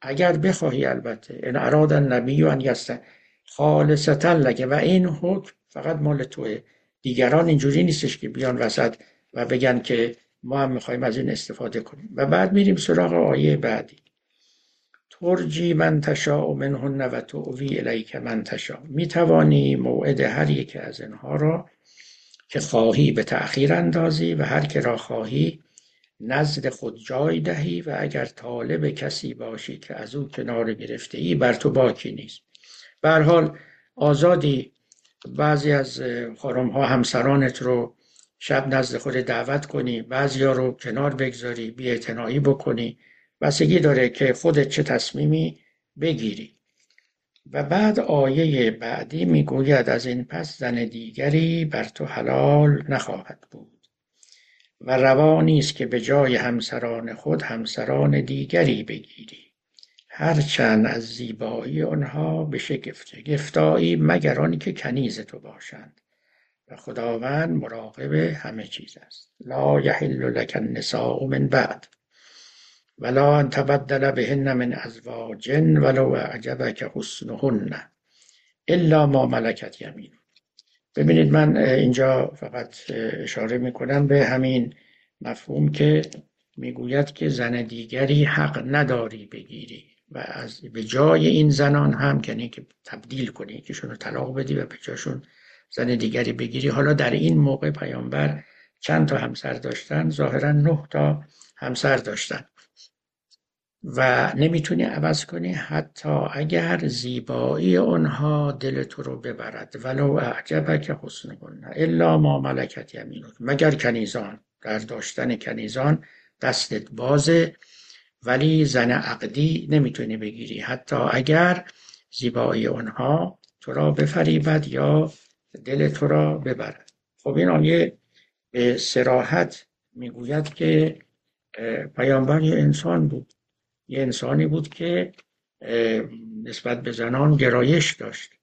[SPEAKER 3] اگر بخواهی البته ان اراد النبی ان یست خالصتا لک، و این حکم فقط مال توه. دیگران اینجوری نیستش که بیان وسط و بگن که ما هم میخوایم از این استفاده کنیم. و بعد میریم سراغ آیه بعدی. ترجی من تشاء منهن و تؤوی الیک من تشاء. میتوانی موعد هر یک از اینها را که خواهی به تأخیر اندازی و هر که را خواهی نزد خود جای دهی، و اگر طالب کسی باشی که از او کنار گرفته ای بر تو باکی نیست. به هر حال آزادی بعضی از خانم‌ها همسرانت رو شب نزد خود دعوت کنی، بعضیا رو کنار بگذاری، بی‌اعتنایی بکنی، بستگی داره که خودت چه تصمیمی بگیری. و بعد آیه بعدی میگوید از این پس زن دیگری بر تو حلال نخواهد بود و روا نیست که به جای همسران خود همسران دیگری بگیری، هرچند از زیبایی آنها به شگفتایی مگر آنی که کنیز تو باشند و خداوند مراقب همه چیز است. لا یحل لک النساء من بعد ولا ان تبدل بهن من ازواج ولو اعجبک حسنهن الا ما ملکت یمینک. ببینید من اینجا فقط اشاره میکنم به همین مفهوم که میگوید که زن دیگری حق نداری بگیری و از به جای این زنان هم کنی که تبدیل کنی، یکیشون رو طلاق بدی و به جاشون زن دیگری بگیری. حالا در این موقع پیامبر چند تا همسر داشتن؟ ظاهرا 9 تا همسر داشتن و نمیتونی عوض کنی حتی اگر زیبایی اونها دل تو رو ببرد. ولو اعجبک حسنهن الا ما ملکت یمینک. مگر کنیزان، در داشتن کنیزان دستت بازه، ولی زن عقدی نمیتونی بگیری حتی اگر زیبایی اونها تو را بفریبد یا دل تو را ببرد. خب این آیه به صراحت میگوید که پیامبر یه انسان بود، یه انسانی بود که نسبت به زنان گرایش داشت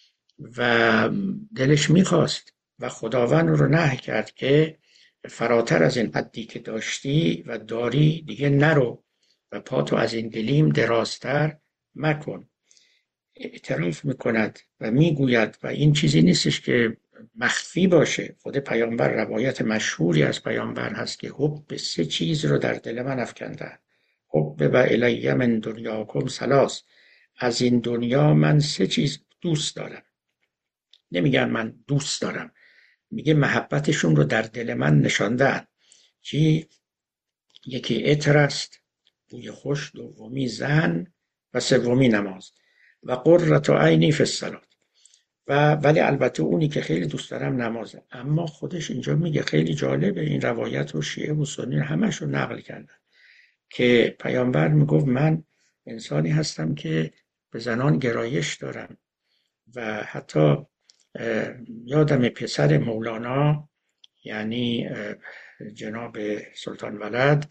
[SPEAKER 3] و دلش میخواست و خداوند رو نهی کرد که فراتر از این حدی که داشتی و داری دیگه نرو و پاتو از این گلیم درازتر مکن. اعتراف میکند و میگوید و این چیزی نیستش که مخفی باشه. خود پیامبر، روایت مشهوری از پیامبر هست که حب 3 چیز رو در دل من افکنده. حب و الی من دنیاکم 3، از این دنیا من 3 چیز دوست دارم. نمیگن من دوست دارم، میگه محبتشون رو در دل من نشاندن. چی؟ یکی عطر است، بوی خوش، دومی زن و سومی نماز. و قرة عینی فی الصلاة. و ولی البته اونی که خیلی دوست دارم نمازه. اما خودش اینجا میگه خیلی جالبه، این روایت رو شیعه و سنی همش رو نقل کردن که پیامبر میگفت من انسانی هستم که به زنان گرایش دارم. و حتی یادم پسر مولانا یعنی جناب سلطان ولد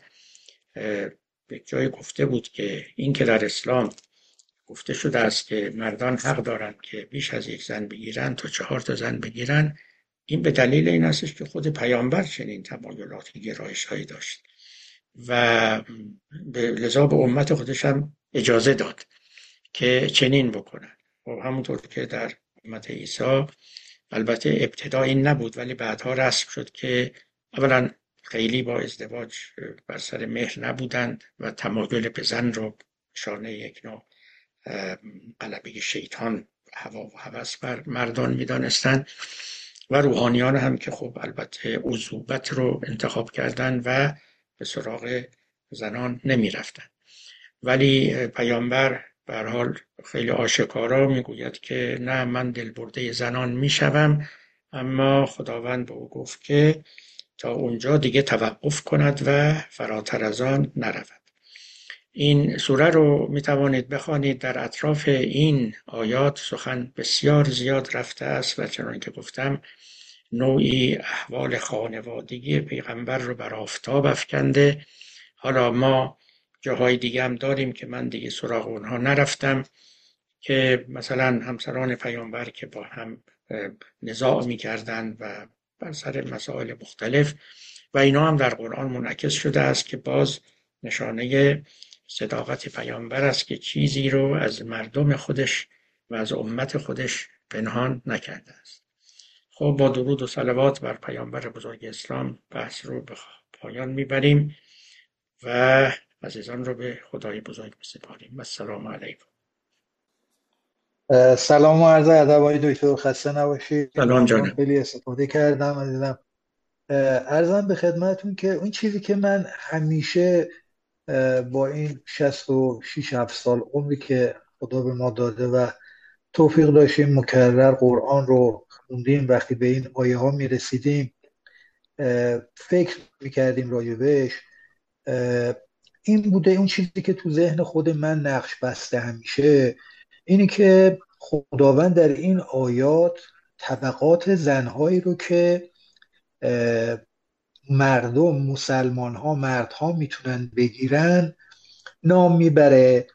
[SPEAKER 3] به جای گفته بود که این که در اسلام گفته شده است که مردان حق دارند که بیش از 1 زن بگیرن تا 4 تا زن بگیرن، این به دلیل این است که خود پیامبر چنین تمایلاتی گرایش هایی داشت و لذا به امت خودش هم اجازه داد که چنین بکنن. و همونطور که در امت عیسی البته ابتدا این نبود ولی بعدها رسم شد که اولا خیلی با ازدواج بر سر مهر نبودند و تمایل به زن رو نشانه یک نوع غلبه شیطان، هوا و هوس بر مردان می‌دانستند و روحانیان هم که خب البته عذوبت رو انتخاب کردن و به سراغ زنان نمی‌رفتن. ولی پیامبر به هر حال خیلی آشکارا میگوید که نه، من دلبرده زنان میشوم، اما خداوند به او گفت که تا اونجا دیگه توقف کند و فراتر از آن نرود. این سوره رو میتوانید بخوانید. در اطراف این آیات سخن بسیار زیاد رفته است و چنان که گفتم نوعی احوال خانوادگی پیغمبر رو بر آفتاب افکنده. حالا ما جاهای دیگه هم داریم که من دیگه سراغ اونها نرفتم که مثلا همسران پیامبر که با هم نزاع می‌کردند و بر سر مسائل مختلف و اینا هم در قرآن منعکس شده است که باز نشانه صداقت پیامبر است که چیزی رو از مردم خودش و از امت خودش پنهان نکرده است. خب با درود و صلوات بر پیامبر بزرگ اسلام بحث رو به پایان میبریم و عزیزان رو به خدای بزرگ میسپاریم. السلام علیکم.
[SPEAKER 4] سلام و عرض ادب آقای دکتر، خسته نباشید.
[SPEAKER 3] سلام
[SPEAKER 4] ممنون،
[SPEAKER 3] جانم.
[SPEAKER 4] خیلی استفاده کردم عزیزم. عرضم به خدمتون که اون چیزی که من همیشه با این 66 سال عمری که خدا به ما داده و توفیق داشتیم مکرر قرآن رو خوندیم، وقتی به این آیه ها می رسیدیم فکر می کردیم راجبش، این بوده، اون چیزی که تو ذهن خود من نقش بسته همیشه اینی که خداوند در این آیات طبقات زنهایی رو که مردم، مسلمان ها، مردها میتونن بگیرن نام میبره،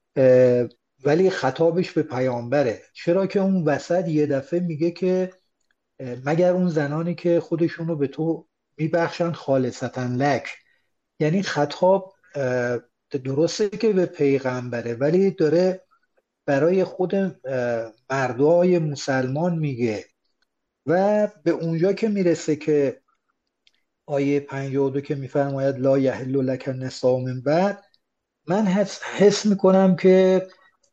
[SPEAKER 4] ولی خطابش به پیامبره. چرا که اون وسط یه دفعه میگه که مگر اون زنانی که خودشونو به تو میبخشن خالصتا لک، یعنی خطاب درسته که به پیغمبره ولی داره برای خود مردای مسلمان میگه. و به اونجا که میرسه که آیه 52 که میفرماید لا یحل لک النساء من بعد، من حس میکنم که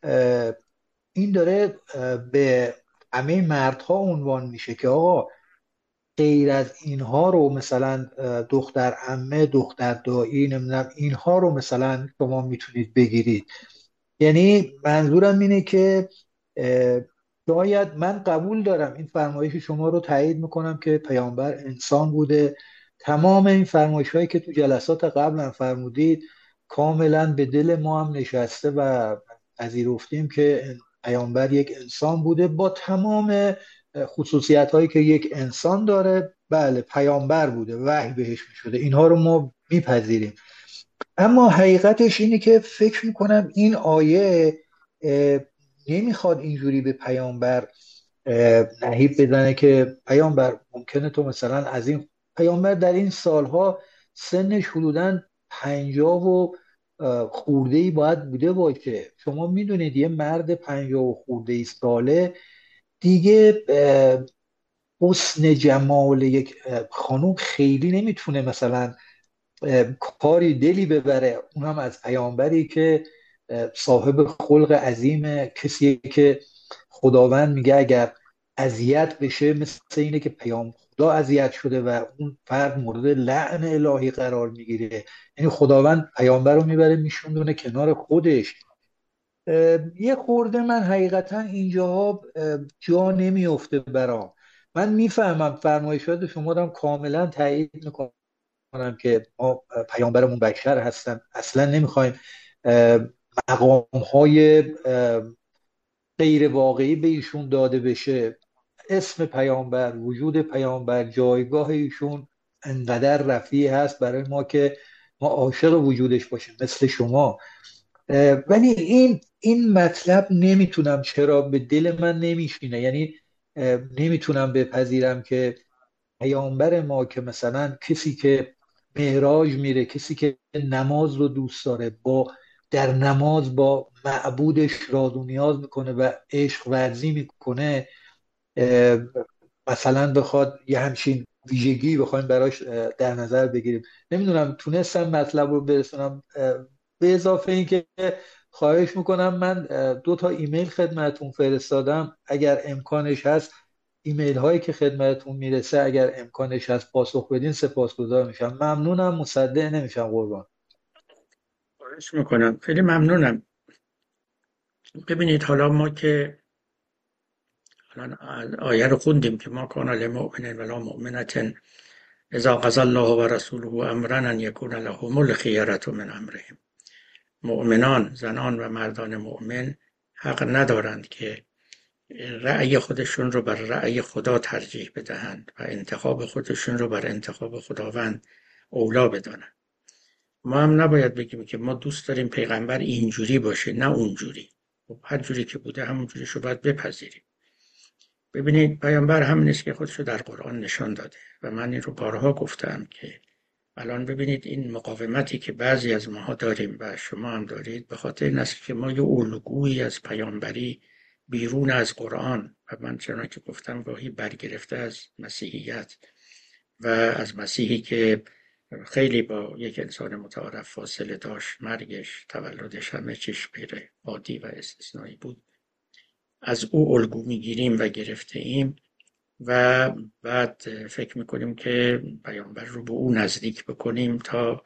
[SPEAKER 4] این داره به همه مردها عنوان میشه که آقا غیر از اینها رو، مثلا دختر عمه، دختر دایی، نمیدونم اینها رو مثلا شما میتونید بگیرید. یعنی منظورم اینه که شاید من قبول دارم این فرمایش شما رو تایید میکنم که پیامبر انسان بوده. تمام این فرمایش هایی که تو جلسات قبل هم فرمودید کاملا به دل ما هم نشسته و پذیرفتیم که پیامبر یک انسان بوده با تمام خصوصیت هایی که یک انسان داره. بله پیامبر بوده، وحی بهش میشده، اینها رو ما میپذیریم. اما حقیقتش اینه که فکر میکنم این آیه نمیخواد اینجوری به پیامبر نهیب بزنه که پیامبر ممکنه تو مثلا از این، پیامبر در این سالها سنش حدوداً 50 و خورده‌ای باید بوده باشه. شما میدونید یه مرد 50 و خورده‌ای ساله دیگه حسن جمال یک خانوم خیلی نمیتونه مثلا کاری دلی ببره، اونم از پیامبری که صاحب خلق عظیم، کسی که خداوند میگه اگر اذیت بشه مثل اینه که پیام خدا اذیت شده و اون فرد مورد لعن الهی قرار میگیره. یعنی خداوند پیامبر رو میبره میشوندونه کنار خودش. یه خورده من حقیقتا اینجاها جا نمیفته برام. من میفهمم فرمایشات شما رو هم کاملا تایید میکنم که ما پیامبرمون بشر هستن، اصلا نمیخوایم مقام های غیر واقعی به ایشون داده بشه. اسم پیامبر، وجود پیامبر، جایگاه ایشون انقدر رفیع هست برای ما که ما عاشق وجودش باشیم مثل شما. ولی این مطلب نمیتونم، چرا به دل من نمیشینه، یعنی نمیتونم بپذیرم که پیامبر ما که مثلا کسی که معراج میره، کسی که نماز رو دوست داره، در نماز با معبودش راز و نیاز میکنه و عشق ورزی میکنه، مثلا بخواد یه همچین ویژگی بخوایم براش در نظر بگیریم. نمیدونم تونستم مطلب رو برسونم. به اضافه این که خواهش میکنم، من 2 تا ایمیل خدمتون فرستادم، اگر امکانش هست ایمیل هایی که خدمتون میرسه اگر امکانش هست پاسخ بدین سپاسگزار میشم. ممنونم، مصدق نمیشم قربان.
[SPEAKER 3] خواهش میکنم، خیلی ممنونم. ببینید حالا ما که الان آیه رو خوندیم که ما کان للمؤمن ولا مؤمنة اذا قضى الله و رسوله امرا ان یکون لهم الخیرة من امرهم. مؤمنان، زنان و مردان مؤمن حق ندارند که رأی خودشون رو بر رأی خدا ترجیح بدهند و انتخاب خودشون رو بر انتخاب خداوند اولا بدانند. ما هم نباید بگیم که ما دوست داریم پیغمبر اینجوری باشه، نه اونجوری. هر جوری که بوده همونجوری رو باید بپذیریم. ببینید پیامبر همین است که خودشو در قرآن نشان داده و من این رو بارها گفتم که الان ببینید این مقاومتی که بعضی از ماها داریم و شما هم دارید به خاطر این است که ما یه الگویی از پیامبری بیرون از قرآن و من چنانکه که گفتم گاهی برگرفته از مسیحیت و از مسیحی که خیلی با یک انسان متعارف فاصله داشت، مرگش، تولدش همه چیش غیر عادی و استثنایی بود، از او الگو میگیریم و گرفته ایم و بعد فکر میکنیم که پیامبر رو به او نزدیک بکنیم تا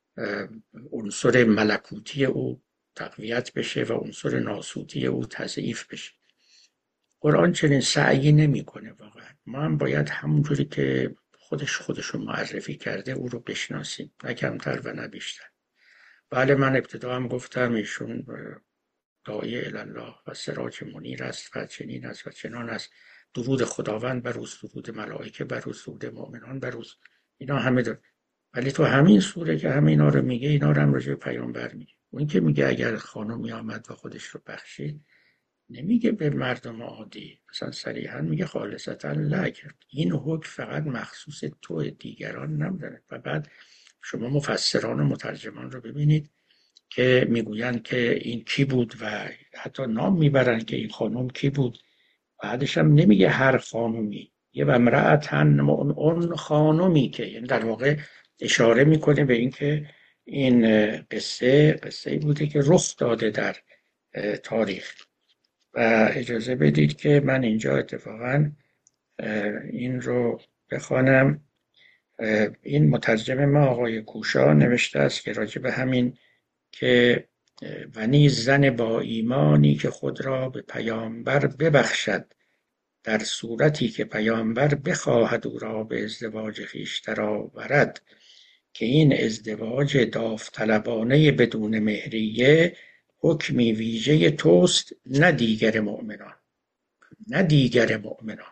[SPEAKER 3] عنصر ملکوتی او تقویت بشه و عنصر ناسوتی او تضعیف بشه. قرآن چنین سعی نمیکنه واقعا. ما هم باید همونجوری که خودش رو معرفی کرده او رو بشناسیم، نه کمتر و نه بیشتر. بله، من ابتدا هم گفتم ایشون داعی الله و سراج منیر است و چنین است و چنان است، درود خداوند بر اوست، درود ملائکه بر اوست، درود مؤمنان بر اوست، اینا همه داره. ولی تو همین سوره که همه اینا رو میگه، اینا رو هم راجع به پیامبر میگه. اون که میگه اگر خانمی آمد و خودش رو بخشید، نمیگه به مردم عادی، مثلا صریحا میگه خالصتا لک، این حکم فقط مخصوص تو، دیگران نمیدونه. و بعد شما مفسران و مترجمان رو ببینید که میگویند که این کی بود و حتی نام میبرن که این خانم کی بود. بعدش هم نمیگه هر خانومی، یه و امرأتن اون خانومی، که یعنی در واقع اشاره میکنه به این که این قصه بوده که رخ داده در تاریخ. و اجازه بدید که من اینجا اتفاقا این رو بخوانم. این مترجم ما آقای کوشا نوشته است که راجع به همین که و نیز زن با ایمانی که خود را به پیامبر ببخشد در صورتی که پیامبر بخواهد او را به ازدواج خویش درآورد، که این ازدواج داوطلبانه بدون مهریه حکمی ویژه توست، نه دیگر مؤمنان.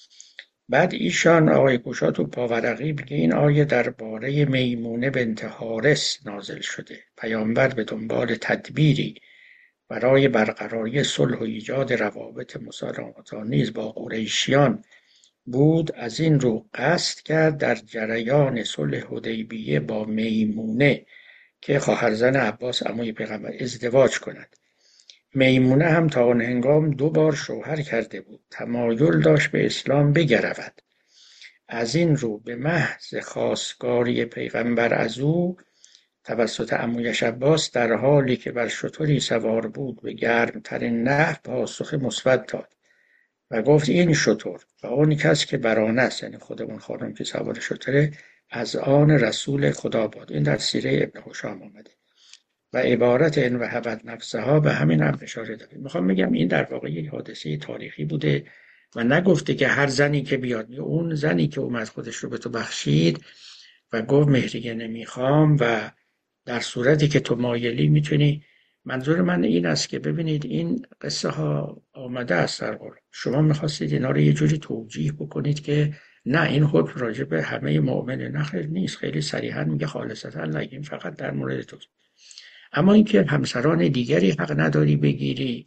[SPEAKER 3] بعد ایشان آقای کوشا تو پاورقی میگه این آیه درباره میمونه بنت حارث نازل شده. پیامبر به دنبال تدبیری برای برقراری صلح و ایجاد روابط مسالمت‌آمیز با قریشیان بود، از این رو قصد کرد در جریان صلح حدیبیه با میمونه که خواهرزن عباس عموی پیغمبر ازدواج کند. میمونه هم تا آن هنگام 2 بار شوهر کرده بود، تمایل داشت به اسلام بگرود. از این رو به محض خواستگاری پیغمبر از او توسط عمویش عباس، در حالی که بر شتری سوار بود، به گرمترین نحو پاسخ مثبت داد و گفت این شتر و اون کس که بر آن است، یعنی خود اون خانم که سوار شتره، از آن رسول خدا باد. این در سیره ابن هشام آمده و عبارت این وهبت نفسها به همین هم اشاره داره. میخوام بگم این در واقع یک حادثه تاریخی بوده و نگفته که هر زنی که بیاد، اون زنی که اومد خودش رو به تو بخشید و گفت مهریه نمیخوام و در صورتی که تو مایلی میتونی. منظور من این است که ببینید این قصه ها آمده است در قرآن. شما میخواستید اینا رو یه جوری توجیه بکنید که نه این حکم راجع به همه مؤمنه، نه خیر نیست. خیلی صریحا میگه خالصتا نگیم، فقط در مورد تو. اما اینکه همسران دیگری حق نداری بگیری،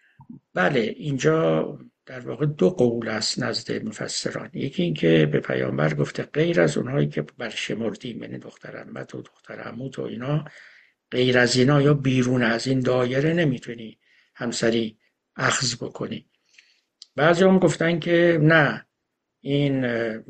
[SPEAKER 3] بله اینجا در واقع 2 قول است نزد مفسران. یکی این که به پیامبر گفته غیر از اونهایی که برشمردیم، یعنی دختر عمت و دختر عموت و اینا، غیر از اینا یا بیرون از این دایره نمیتونی همسری اخذ بکنی. بعضی هم گفتن که نه، این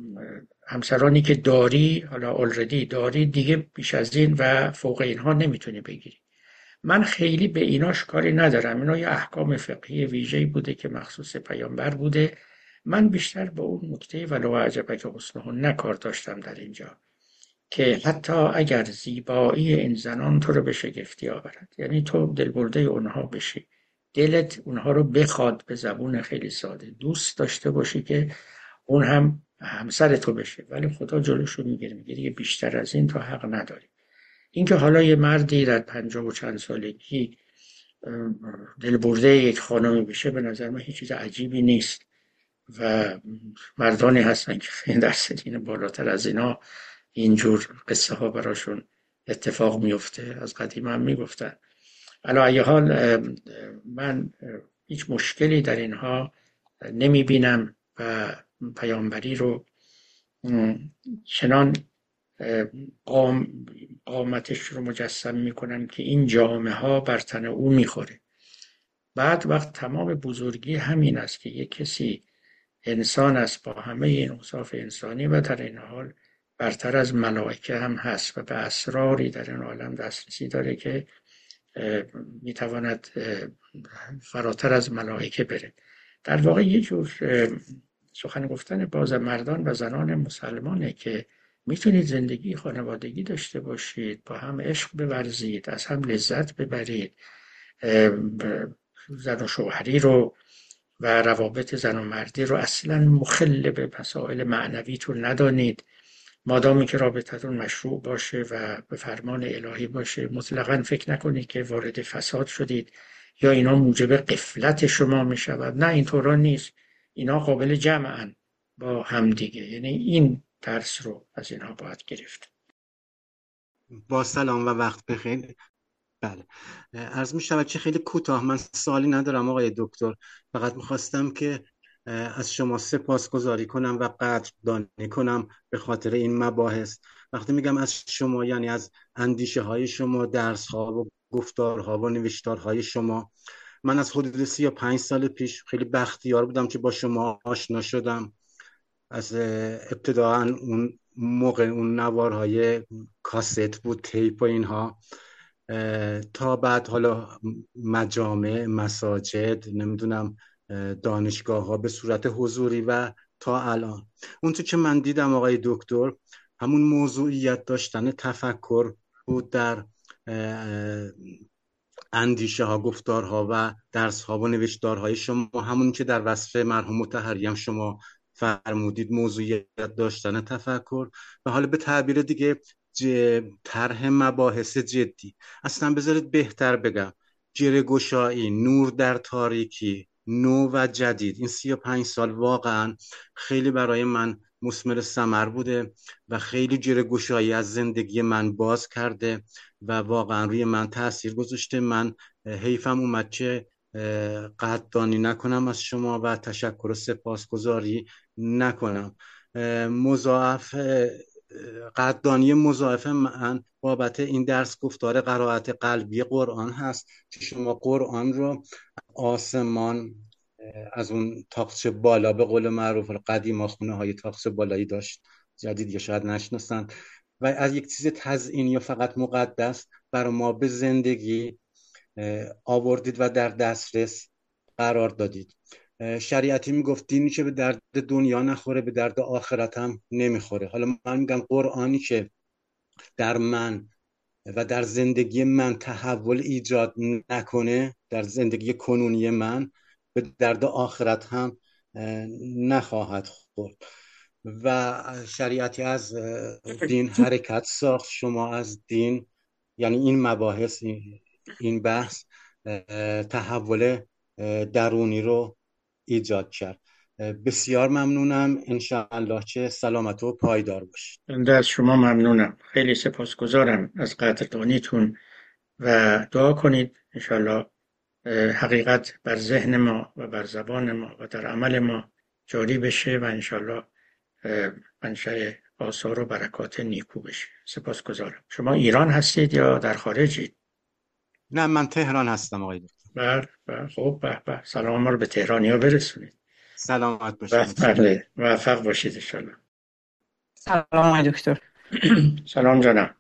[SPEAKER 3] همسرانی که داری، حالا already داری، دیگه بیش از این و فوق اینها نمیتونی بگیری. من خیلی به ایناش کاری ندارم، اینا یه احکام فقهی ویژه‌ای بوده که مخصوص پیامبر بوده. من بیشتر به اون نکته ولو اعجبک حسنهن کار داشتم در اینجا، که حتی اگر زیبایی این زنان تو رو به شگفتی آورد، یعنی تو دلبرده اونها بشی، دلت اونها رو بخواد، به زبون خیلی ساده دوست داشته باشی که اون هم همسر تو بشه، ولی خدا جلوشو میگیره، میگه دیگه بیشتر از این تو حق نداری. اینکه حالا یه مردی در 50 و چند سالگی دلبرده یک خانمی بشه، به نظر من هیچ چیز عجیبی نیست و مردانی هستن که در سنین بالاتر از اینا اینجور قصه ها براشون اتفاق میفته. از قدیم هم میگفتن. علی ای حال من هیچ مشکلی در اینها نمیبینم و پیامبری رو چنان قامتش رو مجسم میکنن که این جامه ها بر تن او میخوره. بعد وقت تمام بزرگی همین است که یک کسی انسان است با همه این اوصاف انسانی و در این حال برتر از ملائکه هم هست و به اسراری در این عالم دسترسی داره که میتواند فراتر از ملائکه بره. در واقع یه جور سخن گفتن باز مردان و زنان مسلمانه که میتونید زندگی خانوادگی داشته باشید، با هم عشق بورزید، از هم لذت ببرید، زن و شوهری رو و روابط زن و مردی رو اصلا مخل به مسائل معنویتون ندانید، مادامی که رابطتون مشروع باشه و به فرمان الهی باشه. مطلقاً فکر نکنید که وارد فساد شدید یا اینا موجب غفلت شما می شود. نه، اینطورا نیست. اینا قابل جمعن با همدیگه. یعنی این درس رو از اینها باید گرفت.
[SPEAKER 5] با سلام و وقت بخیر. بله، عرض می شود که خیلی کوتاه، من سوالی ندارم آقای دکتر، فقط میخواستم که از شما سپاسگزاری کنم و قدردانی کنم به خاطر این مباحث. وقتی میگم از شما یعنی از اندیشه های شما، درس ها و گفتارها و نوشتارهای شما. من از حدود 35 سال پیش خیلی بختیار بودم که با شما آشنا شدم. از ابتداء اون موقع اون نوارهای کاست بود، تیپ و اینها، تا بعد حالا مجامع، مساجد، نمیدونم دانشگاه ها به صورت حضوری و تا الان. اون تو که من دیدم آقای دکتر همون موضوعیت داشتن تفکر بود در اندیشه ها، گفتارها و درس ها و نوشتارهای شما، همون که در وصف مرحوم مطهری هم شما فرمودید، موضوعیت داشتن تفکر و حالا به تعبیر دیگه طرح مباحث جدی. اصلا بذارید بهتر بگم جره گشایی، نور در تاریکی، نو و جدید. این 35 سال واقعا خیلی برای من مثمر ثمر بوده و خیلی جره گشایی از زندگی من باز کرده و واقعا روی من تاثیر گذاشته. من حیفم اومد که قدردانی نکنم از شما و تشکر و سپاسگزاری نکنم. مضاعف قدردانی مضاعف من بابت این درس گفتار قرائت قلبی قرآن هست که شما قرآن رو آسمان از اون تاقچه بالا، به قول معروف قدیما خونه های تاقچه بالایی داشت، جدید یا شاید نشناسن، و از یک چیز تزئینی یا فقط مقدس برای ما به زندگی آوردید و در دسترس قرار دادید. شریعتی میگفت دینی که به درد دنیا نخوره به درد آخرت هم نمیخوره. حالا من میگم قرآنی که در من و در زندگی من تحول ایجاد نکنه، در زندگی کنونی من به درد آخرت هم نخواهد خورد. و شریعتی از دین حرکت ساخت. شما از دین، یعنی این مباحث، این بحث تحول درونی رو ایجاد کرد. بسیار ممنونم. انشاءالله که سلامت و پایدار باشید.
[SPEAKER 3] بنده از شما ممنونم، خیلی سپاسگزارم از قدردانیتون و دعا کنید انشاءالله حقیقت بر ذهن ما و بر زبان ما و در عمل ما جاری بشه و انشاءالله منشأ آثار و برکات نیکو بشه. سپاسگزارم. شما ایران هستید یا در خارجید؟
[SPEAKER 5] نه، من تهران هستم آقای دکتر.
[SPEAKER 3] خب به سلام ما رو به تهرانی‌ها برسونید.
[SPEAKER 5] سلامت باشید.
[SPEAKER 3] بله، موفق باشید انشاءالله.
[SPEAKER 6] سلام آقای دکتر.
[SPEAKER 3] سلام جانم.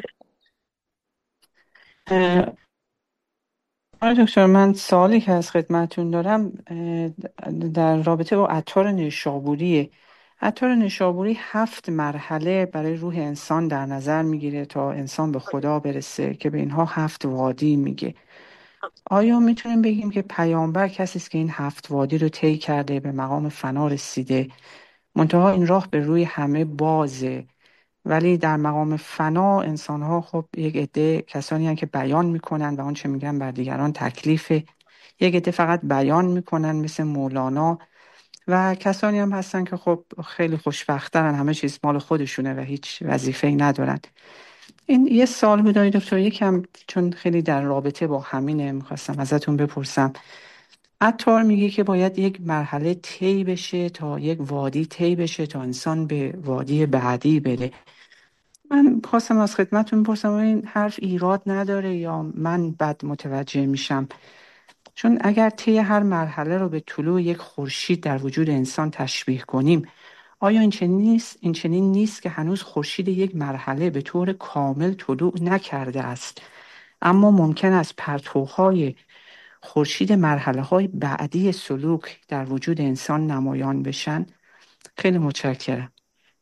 [SPEAKER 6] آقای دکتر، من سوالی که از خدمتتون دارم در رابطه با عطار نیشابوریه. عطار نیشابوری 7 مرحله برای روح انسان در نظر میگیره تا انسان به خدا برسه که به اینها 7 وادی میگه. آیا میتونیم بگیم که پیامبر کسی است که این 7 وادی رو طی کرده، به مقام فنا رسیده، منتها این راه به روی همه بازه، ولی در مقام فنا انسان‌ها خب یک عده کسانی هستند که بیان میکنن و آنچه میگن بر دیگران تکلیفه، یک عده فقط بیان میکنن مثل مولانا، و کسانی هم هستن که خب خیلی خوشبخترن، همه چیز مال خودشونه و هیچ وظیفه‌ای ندارن. این یه سوال بود آقای دکتر، یکم چون خیلی در رابطه با همینه میخواستم ازتون بپرسم. عطار میگه که باید یک مرحله طی بشه تا یک وادی طی بشه تا انسان به وادی بعدی بره. من خواستم از خدمتتون بپرسم این حرف ایراد نداره یا من بد متوجه میشم؟ چون اگر طی هر مرحله رو به طلوع یک خورشید در وجود انسان تشبیه کنیم، آیا این چنین نیست که هنوز خورشید یک مرحله به طور کامل طلوع نکرده است، اما ممکن است پرتوهای خورشید مرحله‌های بعدی سلوک در وجود انسان نمایان بشن؟ خیلی متشکرم.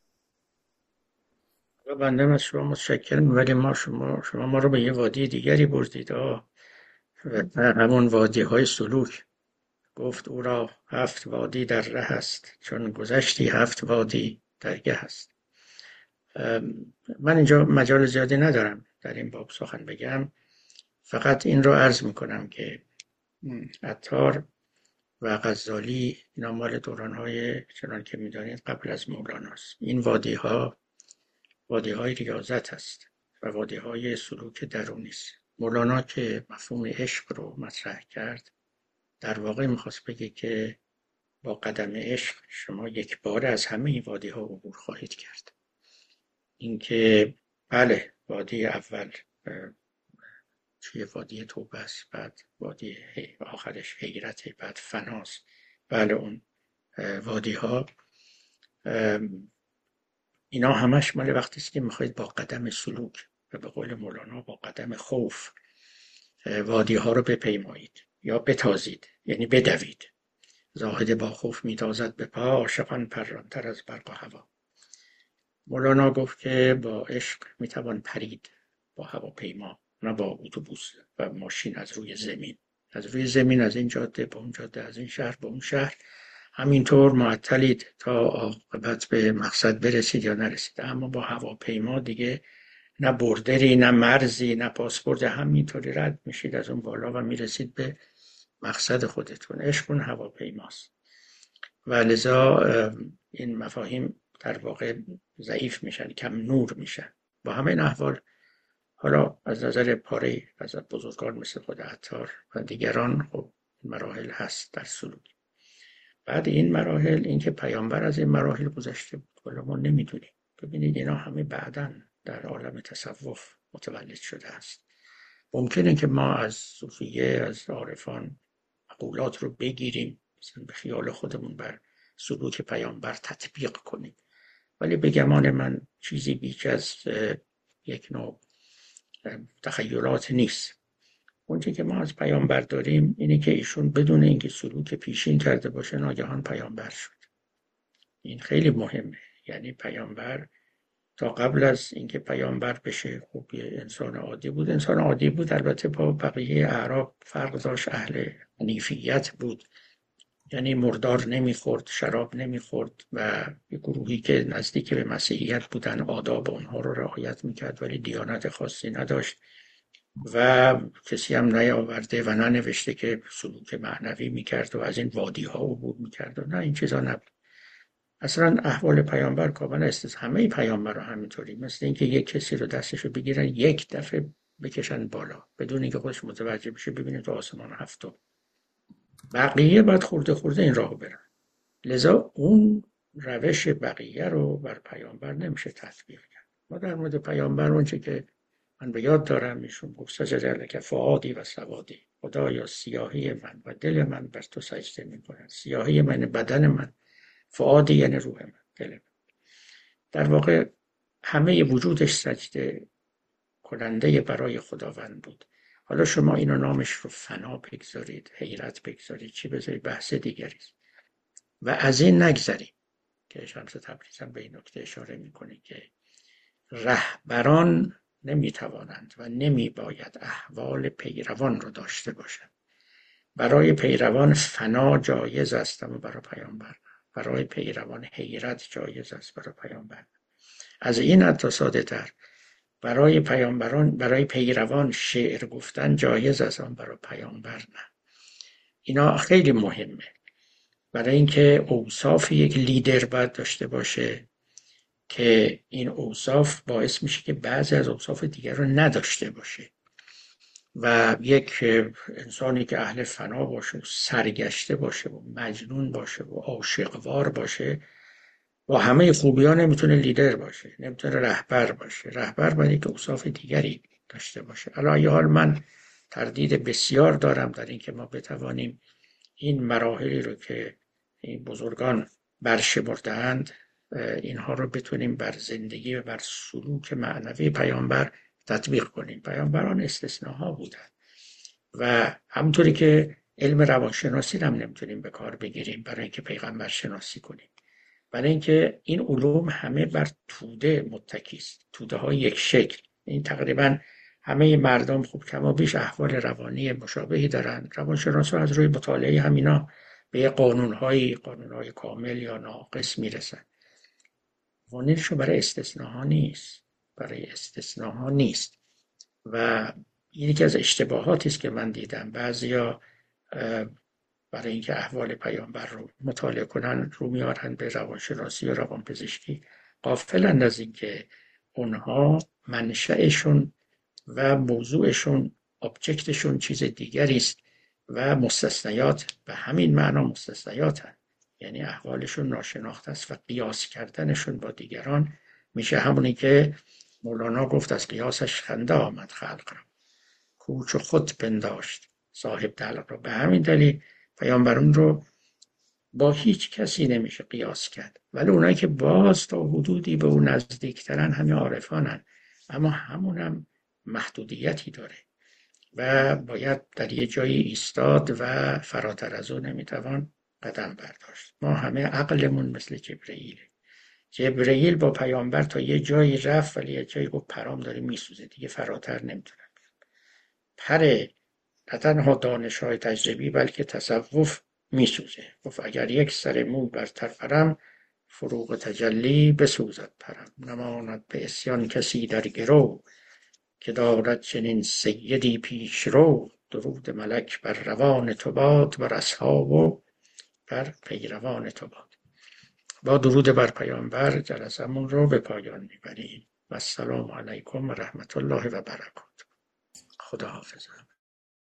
[SPEAKER 3] بنده از شما متشکرم، ولی شما ما رو به یه وادی دیگری بردید. همون وادی های سلوک. گفت او را 7 وادی در ره است، چون گذشتی 7 وادی درگه است. من اینجا مجال زیادی ندارم در این باب سخن بگم، فقط این رو عرض میکنم که عطار و غزالی اینا مال دوران‌های چنان که می‌دانید قبل از مولاناست. این وادی‌های ریاضت است و وادی‌های سلوک درونی است. مولانا که مفهوم عشق رو مطرح کرد، در واقع می‌خواست بگه که با قدم عشق شما یک بار از همه این وادی‌ها عبور خواهید کرد. اینکه بله، وادی اول توی وادی توبه است، بعد وادی آخرش حیرت، بعد فناست. بله، اون وادی ها اینا همش مال وقتی است که میخواید با قدم سلوک و به قول مولانا با قدم خوف وادی ها رو بپیمایید یا بتازید، یعنی بدوید. زاهد با خوف میتازد به پا، عاشقان پرانتر از برق و هوا. مولانا گفت که با عشق میتوان پرید با هواپیما، نه با اتوبوس و ماشین از روی زمین. از روی زمین از این جاده به اون جاده، از این شهر به اون شهر، همینطور معطلید تا عاقبت به مقصد برسید یا نرسید. اما با هواپیما دیگه نه بردری، نه مرزی، نه پاسپورت، همینطوری رد میشید از اون بالا و میرسید به مقصد خودتون. عشق اون هواپیماست و لذا این مفاهیم در واقع ضعیف میشن، کم نور میشن. با همه این احوال، حالا از نظر پاره از بزرگان مثل خود عطار و دیگران، خب مراحل هست در سلوک. بعد این مراحل، اینکه پیامبر از این مراحل گذشته بود ولی ما نمیدونیم. ببینید اینا همه بعداً در عالم تصوف متولد شده است. ممکنه که ما از صوفیه، از عارفان مقولات رو بگیریم، مثلا به خیال خودمون بر سلوک پیامبر تطبیق کنیم، ولی به گمان من چیزی بیش از یک نوع تخیلات نیست. اونچه که ما از پیامبر داریم اینه که ایشون بدون اینکه سلوک پیشین کرده باشه ناگهان پیامبر شد. این خیلی مهمه. یعنی پیامبر تا قبل از اینکه پیامبر بشه خب یه انسان عادی بود. انسان عادی بود، البته با بقیه اعراب فرق داشت، اهل حنیفیت بود، یعنی مردار نمیخورد، شراب نمیخورد و یه گروهی که نزدیک به مسیحیت بودن آداب اونها رو رعایت میکرد ولی دیانت خاصی نداشت و کسی هم نیاورده و ننوشته که سلوک معنوی میکرد و از این وادی ها عبور میکرد و نه، این چیزا نبود. اصلا احوال پیامبر کاملا استثنا. همه پیامبرها همینطوری، مثل اینکه یک کسی رو دستشو بگیرن یک دفعه بکشن بالا بدون اینکه خودش متوجه بشه، ببینید تو آسمان هفتم. بقیه باید خورده خورده این راهو برن. لذا اون روش بقیه رو بر پیامبر نمیشه تطبیق کرد. ما در مورد پیامبر اونچه که من به یاد دارم، ایشون گفت سجده لک فؤادی و سوادی، خدایا سیاهی من و دل من بر تو سجده میکنن. سیاهی من بدن من، فؤادی یعنی روح من، دل من. در واقع همه وجودش سجده کننده برای خداوند بود. حالا شما اینو نامش رو فنا بگذارید، حیرت بگذارید، چی بذارید، بحث دیگری است. و از این نگذرید که شمس تبریز هم به این نکته اشاره میکنه که رهبران نمیتوانند و نمیباید احوال پیروان رو داشته باشند. برای پیروان فنا جایز است اما برای پیامبر، برای پیروان حیرت جایز است برای پیامبر. از این حتی ساده تر، برای پیروان شعر گفتن جایز است اما برای پیامبر نه. اینا خیلی مهمه، برای اینکه اوصاف یک لیدر باید داشته باشه که این اوصاف باعث میشه که بعضی از اوصاف دیگر رو نداشته باشه و یک انسانی که اهل فنا باشه و سرگشته باشه و مجنون باشه و عاشقوار باشه با همه خوبی‌ها نمیتونه لیدر باشه، نمیتونه رهبر باشه. رهبر باید که اوصاف دیگری داشته باشه. علی ای حال من تردید بسیار دارم در اینکه ما بتوانیم این مراحلی رو که این بزرگان برشمرده‌اند اینها رو بتونیم بر زندگی و بر سلوک معنوی پیامبر تطبیق کنیم. پیامبران استثناها بودند و همونطوری که علم روانشناسی هم نمیتونیم به کار بگیریم برای اینکه پیغمبر شناسی کنیم، برای اینکه این علوم همه بر توده متکی است، توده های یک شکل. این تقریبا همه مردم خوب کما بیش احوال روانی مشابهی دارن. روانشناسا از روی مطالعه همینا به قانونهای کامل یا ناقص میرسن. قانونشو برای استثناها نیست. و این یکی از اشتباهاتی است که من دیدم. بعضیا برای اینکه احوال پیامبر رو مطالعه کنن رو میارن به روانشناسی و روانپزشکی، غافلند از اینکه اونها منشأشون و موضوعشون، ابجکتشون چیز دیگری است و مستثنیات به همین معنا مستثنیاتن، یعنی احوالشون ناشناخته است و قیاس کردنشون با دیگران میشه همونی که مولانا گفت از قیاسش خنده آمد خلق را، کوچ و خود پنداشت صاحب دلق را. به همین دلیل پیامبرون رو با هیچ کسی نمیشه قیاس کرد، ولی اونایی که باز تا حدودی به اون نزدیکترن همه عارفانن، اما همونم محدودیتی داره و باید در یه جایی ایستاد و فراتر از اون نمیتوان قدم برداشت. ما همه عقلمون مثل جبرئیل با پیامبر تا یه جایی رفت، ولی یه جایی گفت پرام داره میسوزه، دیگه فراتر نمیتونم. پر نه تنها دانش‌های تجربی بلکه تصوف میسوزه. گفت اگر یک سر مو برتر پرم، فروغ تجلی بسوزد پرم. نماند به عصیان کسی در گرو، که دارد چنین سیدی پیش رو. درود ملک بر روان تو باد، بر اصحاب و بر پیروان تو باد. با درود بر پیامبر جلسمون رو به پایان میبریم. و السلام علیکم و رحمت الله و برکاته. خدا حافظ.